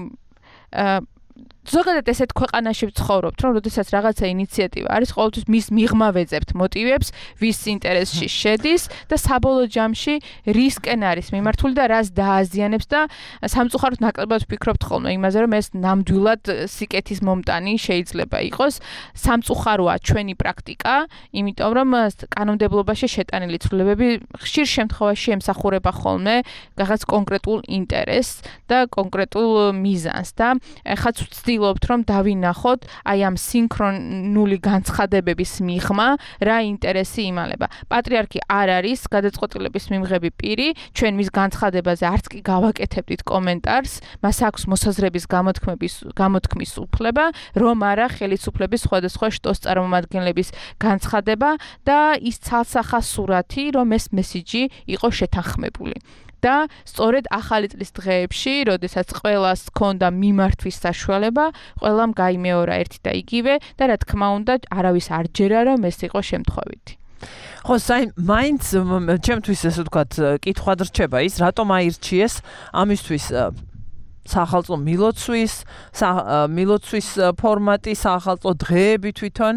ზოგადად ესეთ ქვეყანაში ვცხოვრობთ, რომ როდესაც რაღაცა ინიციატივა არის, ყოველთვის მის მიღმა ვეძებთ მოტივებს, ვის ინტერესში შედის და საბოლოო ჯამში რისკენ არის მიმართული და რას დააზიანებს და სამწუხაროდ ნაკლებად ვფიქრობთ ხოლმე იმაზე, რომ ეს ნამდვილად სიკეთის მომტანი შეიძლება იყოს. სამწუხაროა ჩვენი პრაქტიკა, იმიტომ რომ კანონმდებლობაში შეტანილი ცვლილებები ხშირ შემთხვევაში ემსახურება ხოლმე რაღაც კონკრეტულ ინტერესს და კონკრეტულ მიზანს და ეხლა ვცდილობთ, რომ დავინახოთ აი ამ სინქრონული განცხადებების მიღმა რა ინტერესი იმალება. პატრიარქი არ არის გადაწყვეტილების მიმღები პირი, ჩვენ მის განცხადებაზე არც კი გავაკეთებდით კომენტარს, მას აქვს მოსაზრების გამოთქმების გამოთქმის უფლება, რომ არა ხელისუფლების სხვადასხვა შტოს წარმომადგენლების განცხადება და ის ცალსახა სურათი, რომ ეს მესიჯი იყო შეთანხმებული. და სწორედ ახალი წლის დღეებში, როდესაც ყველას ჰქონდა მიმართვის საშუალება, ყველამ გაიმეორა ერთი და იგივე და რა თქმა უნდა, არავის არ ჯერა, რომ ეს იყო შემთხვევითი. ხო, საერთოდ მაინც ჩემთვის ესე ვთქვათ, კითხვა რჩება ის, რატომ აირჩიეს ამისთვის სახალხო მილოცვის, მილოცვის ფორმატი, სახალხო დღეები თვითონ,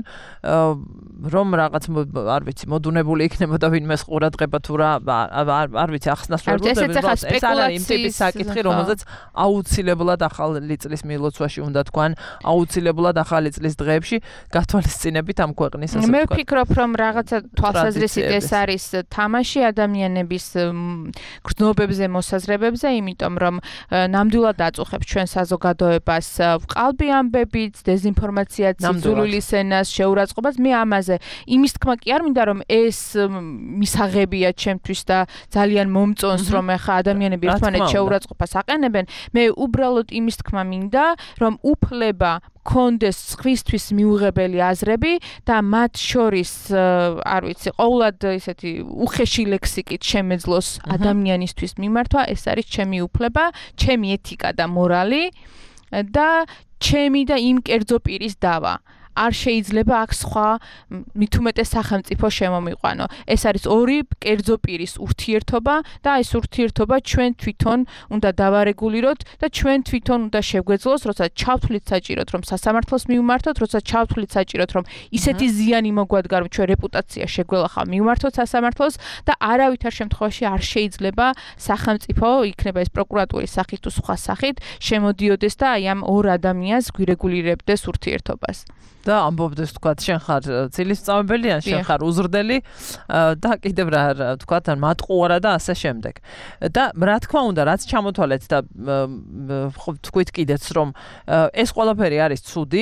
რომ რაღაც არ ვიცი, მოდუნებული იქნებოდა ვინმეს ყურადღება თუ რა, არ ვიცი, ახსნას ვერ ვუძლებთ, ეს არ არის იმ ტიპის საკითხი, რომელზეც აუცილებლად ახალი წლის მილოცვაში უნდა თქვან, აუცილებლად ახალი წლის დღეებში გათვალისწინებით ამ ქვეყნის ასე ვთქვათ. მე ვფიქრობ, რომ რაღაცა თვალსაზრისით ეს არის თამაში ადამიანების გრძნობებზე, მოსაზრებებზე, იმიტომ რომ ნამდვილად დაწუხებს ჩვენ საზოგადოებას ყალბი ამბებით, დეზინფორმაციაც, ძულულის ენას, შეურაცხყოფას. მე ამაზე იმის თქმა კი არ მინდა, რომ ეს მისაღებია ჩემთვის და ძალიან მომწონს, რომ ახლა ადამიანები ერთმანეთს შეურაცხყოფას აყენებენ. მე უბრალოდ იმის თქმა მინდა, რომ უფლება კონდეს სხვისთვის მიუღებელი აზრები და მათ შორის არ ვიცი, ყოველად ესეთი უხეში ლექსიკით შემეძლოს ადამიანისთვის მიმართვა, ეს არის ჩემი უფლება, ჩემი ეთიკა და მორალი და ჩემი და იმ კერძო პირის დავა. არ შეიძლება აქ სხვა მithumetes სახელმწიფო შემომიყვანო. ეს არის ორი კერძო პირის ურთიერთობა და ეს ურთიერთობა ჩვენ თვითონ უნდა დავარეგულიროთ და ჩვენ თვითონ უნდა შევგვეძლოს, როცა ჩავთვლით საჭიროდ, რომ სასამართლოს მივმართოთ, როცა ჩავთვლით საჭიროდ, რომ ისეთი ზიანი მოგვადგა, რომ ჩვენ რეპუტაცია შეგველახა მივმართოთ სასამართლოს და არავითარ შემთხვევაში არ შეიძლება სახელმწიფო, იქნება ეს პროკურატურის სახით თუ სხვა სახით, შემოდიოდეს და აი ამ ორ ადამიანს გვირეგულირებდეს ურთიერთობას. და ამბობდეს თქვა შენ ხარ ცილისწამებელი ან შენ ხარ უზრდელი და კიდევ რა თქვა თან მატყუარა და ასე შემდეგ. და რა თქმა უნდა რაც ჩამოთვალეთ და ხო თქვით კიდეც რომ ეს ყველაფერი არის ცუდი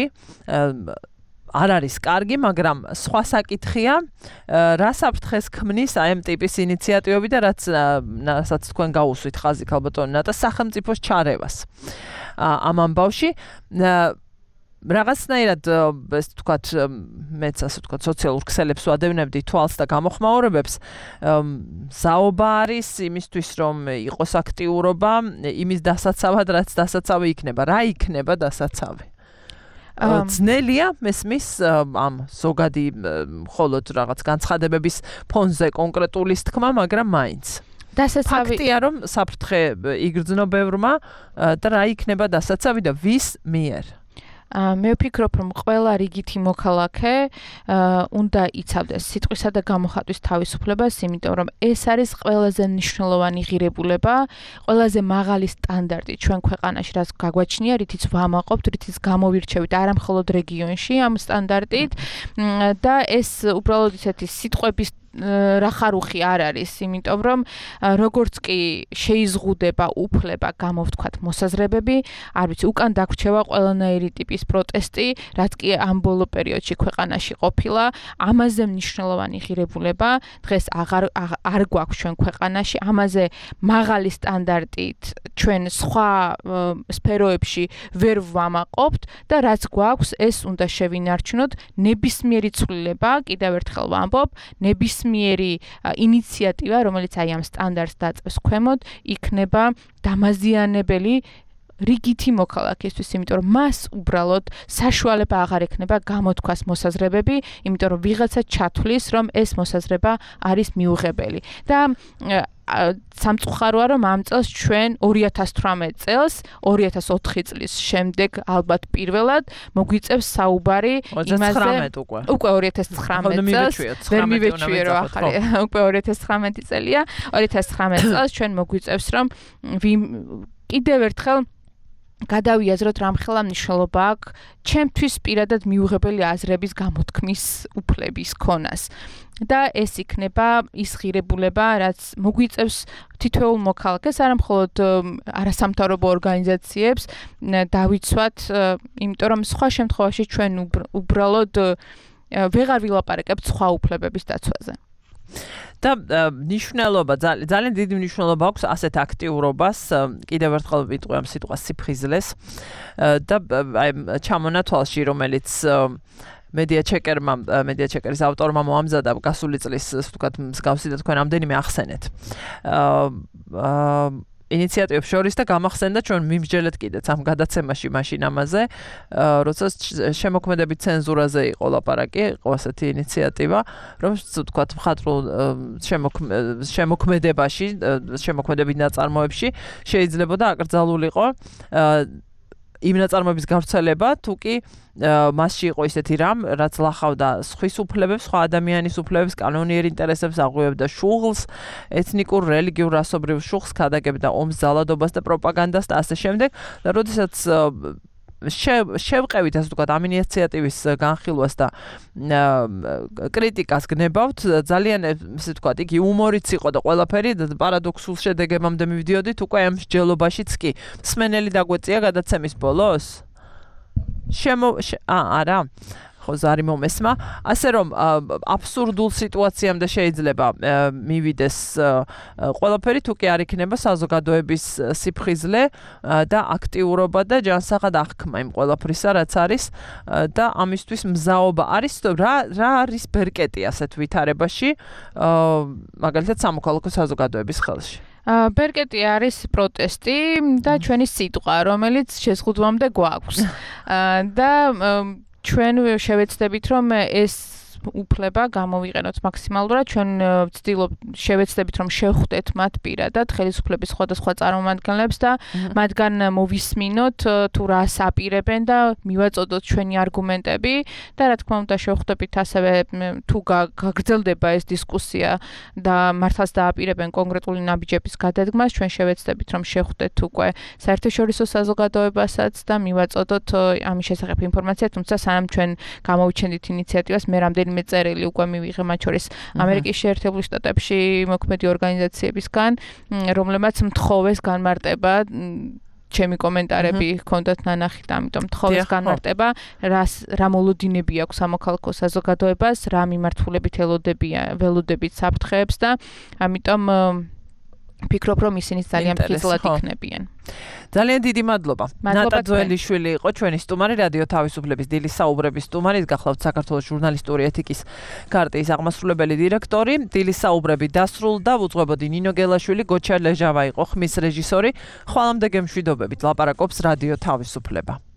არ არის კარგი, მაგრამ სხვა საკითხია, რა საფრთხეს ქმნის აი ამ ტიპის ინიციატივები და რაც რასაც თქვენ გაუსვით ხაზი ქალბატონი და სახელმწიფოს ჩარევას. ამ ამბავში რაღაცნაირად ეს თქვათ მეც ასე თქვათ სოციალურ ქსელებს ვადევნებდი თვალს და გამოხმაურებებს ზაობა არის იმისთვის რომ იყოს აქტიურობა იმის დასაცავად რაც დასაცავი იქნება რა იქნება დასაცავი ძნელია მესმის ამ ზოგადი მხოლოდ რაღაც განცხადებების ფონზე კონკრეტულის თქმა მაგრამ მაინც დასაცავი ფაქტია რომ საფრთხე იგრძნო ბევრმა და რა იქნება დასაცავი და ვის მიერ მე ვფიქრობ, რომ ყველა რიგითი მოქალაქე უნდა იცავდეს სიტყვისა და გამოხატვის თავისუფლებას, იმიტომ რომ ეს არის ყველაზე მნიშვნელოვანი ღირებულება, ყველაზე მაღალი სტანდარტი ჩვენ ქვეყანაში, რაც გაგვაჩნია, რითიც ვამაყობთ, რითიც გამოვირჩევით არა მხოლოდ რეგიონში ამ სტანდარტით და ეს უბრალოდ ისეთი სიტყვების რახარუხი არ არის, იმიტომ რომ როგორც კი შეიზღუდება უფლება გამოვთქვათ მოსაზრებები, არ ვიცი, უკან დაგვრჩევა ყველანაირი ტიპის პროტესტი, რაც კი ამ ბოლო პერიოდში ქვეყანაში ყოფილა, ამაზე მნიშვნელოვანი ღირებულება დღეს აღარ არ გვაქვს ჩვენ ქვეყანაში, ამაზე მაღალი სტანდარტით ჩვენ სხვა სფეროებში ვერ ვამაყობთ და რაც გვაქვს, ეს უნდა შევინარჩუნოთ, ნებისმიერი ცვლილება, კიდევ ერთხელ ვამბობ, ნებისმიერი მიერი ინიციატივა, რომელიც აი ამ სტანდარტს დაწევს ქვემოთ, იქნება დამაზიანებელი რიგითი მოქალაქისთვის, იმიტომ რომ მას უბრალოდ საშუალება აღარ ექნება გამოთქვას მოსაზრებები, იმიტომ რომ ვიღაცა ჩათვლის, რომ ეს მოსაზრება არის მიუღებელი. და სამწუხაროა, რომ ამ წელს ჩვენ ორი ათას თვრამეტ წელს, ორი ათას ოთხი წლის შემდეგ ალბათ პირველად მოგვიწევს საუბარი იმაზე, უკვე ორი ათას ცხრამეტ წელს, ვერ მივეჩვიე რომ ახალი, უკვე ორი ათას ცხრამეტი წელია, ორი ათას ცხრამეტ წელს ჩვენ მოგვიწევს, რომ კიდევ ერთხელ გადავიაზროთ რამხელა მნიშვნელობა აქვს ჩემთვის პირადად მიუღებელი აზრების გამოთქმის უფლების ქონას. და ეს იქნება ის ღირებულება, რაც მოგვიწევს თითოეულ მოქალაქეს, არა მხოლოდ არასამთავრობო ორგანიზაციებს დავიცვათ, იმიტომ რომ სხვა შემთხვევაში ჩვენ უბრალოდ ვეღარ ვილაპარაკებთ სხვა უფლებების დაცვაზე. და ნიშნულობა ძალიან დიდი ნიშნულობა აქვს ასეთ აქტიურობას, კიდევ ერთხელ ვიტყვი ამ სიტყვას სიფხიზლეს და აი ჩამონა თვალში, რომელიც მედია ჩეკერმა, მედია ჩეკერის ავტორმა მოამზადა გასული წლის, ვთქვათ, მსგავსი და თქვენ ამდენიმე ახსენეთ. აა ინიციატივებს შორის და გამახსენდა ჩვენ მიმსჯელეთ კიდეც ამ გადაცემაში მაშინ ამაზე, როცა შემოქმედებით ცენზურაზე იყო ლაპარაკი, იყო ასეთი ინიციატივა, რომ ვთქვათ, მხატვრულ შემოქმედებაში, შემოქმედებით ნაწარმოებში შეიძლებოდა აკრძალულიყო იმ ნაწარმოების გავრცელება, თუ კი მასში იყო ისეთი რამ, რაც ლახავდა სხვის უფლებებს, სხვა ადამიანის უფლებებს, კანონიერ ინტერესებს, აღვივებდა შუღლს, ეთნიკურ, რელიგიურ, რასობრივ შუღლს, ქადაგებდა ომს, ძალადობას და პროპაგანდას და ასე შემდეგ. და როდესაც შევყევით, ასე ვთქვათ, ამ ინიციატივის განხილვას და კრიტიკას გნებავთ, ძალიან ესე ვთქვათ, იგი უმორიც იყო და ყველაფერი პარადოქსულ შედეგებამდე მივდიოდით, უკვე ამ მსჯელობაშიც კი. მსმენელი დაგვეწია გადაცემის ბოლოს? შემო არა. ხო ზარი მომესმა ასე რომ აბსურდულ სიტუაციამდე შეიძლება მივიდეს ყველაფერი თუ კი არ იქნება საზოგადოების სიფხიზლე და აქტიურობა და ჯანსაღად აღქმა იმ ყველაფრისა რაც არის და ამისთვის მზაობა არის რა რა არის ბერკეტი ასეთ ვითარებაში მაგალითად სამოქალაქო საზოგადოების ხელში ბერკეტი არის პროტესტი და ჩვენი სიტყვა რომელიც შეზღუდვამდე გვაქვს და ჩვენ შევეცდებით რომ ეს უფლება გამოვიყენოთ მაქსიმალურად ჩვენ ვცდილობთ შევეცდებით რომ შევხვდეთ მათ პირადად ხელისუფლების სხვადასხვა წარმომადგენლებს და მათგან მოვისმინოთ თუ რას აპირებენ და მივაწოდოთ ჩვენი არგუმენტები და რა თქმა უნდა შევხვდებით ასევე თუ გაგრძელდება ეს დისკუსია და მართლაც დააპირებენ კონკრეტული ნაბიჯების გადადგმას ჩვენ შევეცდებით რომ შევხვდეთ უკვე საერთაშორისო საზოგადოებასაც და მივაწოდოთ ამის შესახებ ინფორმაცია თუმცა სანამ ჩვენ გამოვიჩენდით ინიციატივას მე რამდენი მეწერილი უკვე მივიღე მათ შორის ამერიკის შეერთებულ შტატებში მოქმედი ორგანიზაციებისგან რომლებმაც მთხოვეს განმარტება ჩემი კომენტარები ჰქონდათ ნანახი და ამიტომ მთხოვეს განმარტება რას რა მოლოდინები აქვს სამოქალაქო საზოგადოებას რა მიმართულებით ელოდებიან ველოდებით საფრთხეებს და ამიტომ ფიქრობ რომ ისინი ძალიან ფიზულად იქნებიან. ძალიან დიდი მადლობა. ნატა ძველიშვილი იყო ჩვენი სტუმარი რადიო თავისუფლების დილის საუბრების სტუმარი გახლავთ საქართველოს ჟურნალისტური ეთიკის ქარტიის აღმასრულებელი დირექტორი. დილის საუბრები დასრულდა უძღვებოდი ნინო გელაშვილი გოჩა ლეჟავა იყო ხმის რეჟისორი. ხვალამდე გემშვიდობებით ლაპარაკობს რადიო თავისუფლება.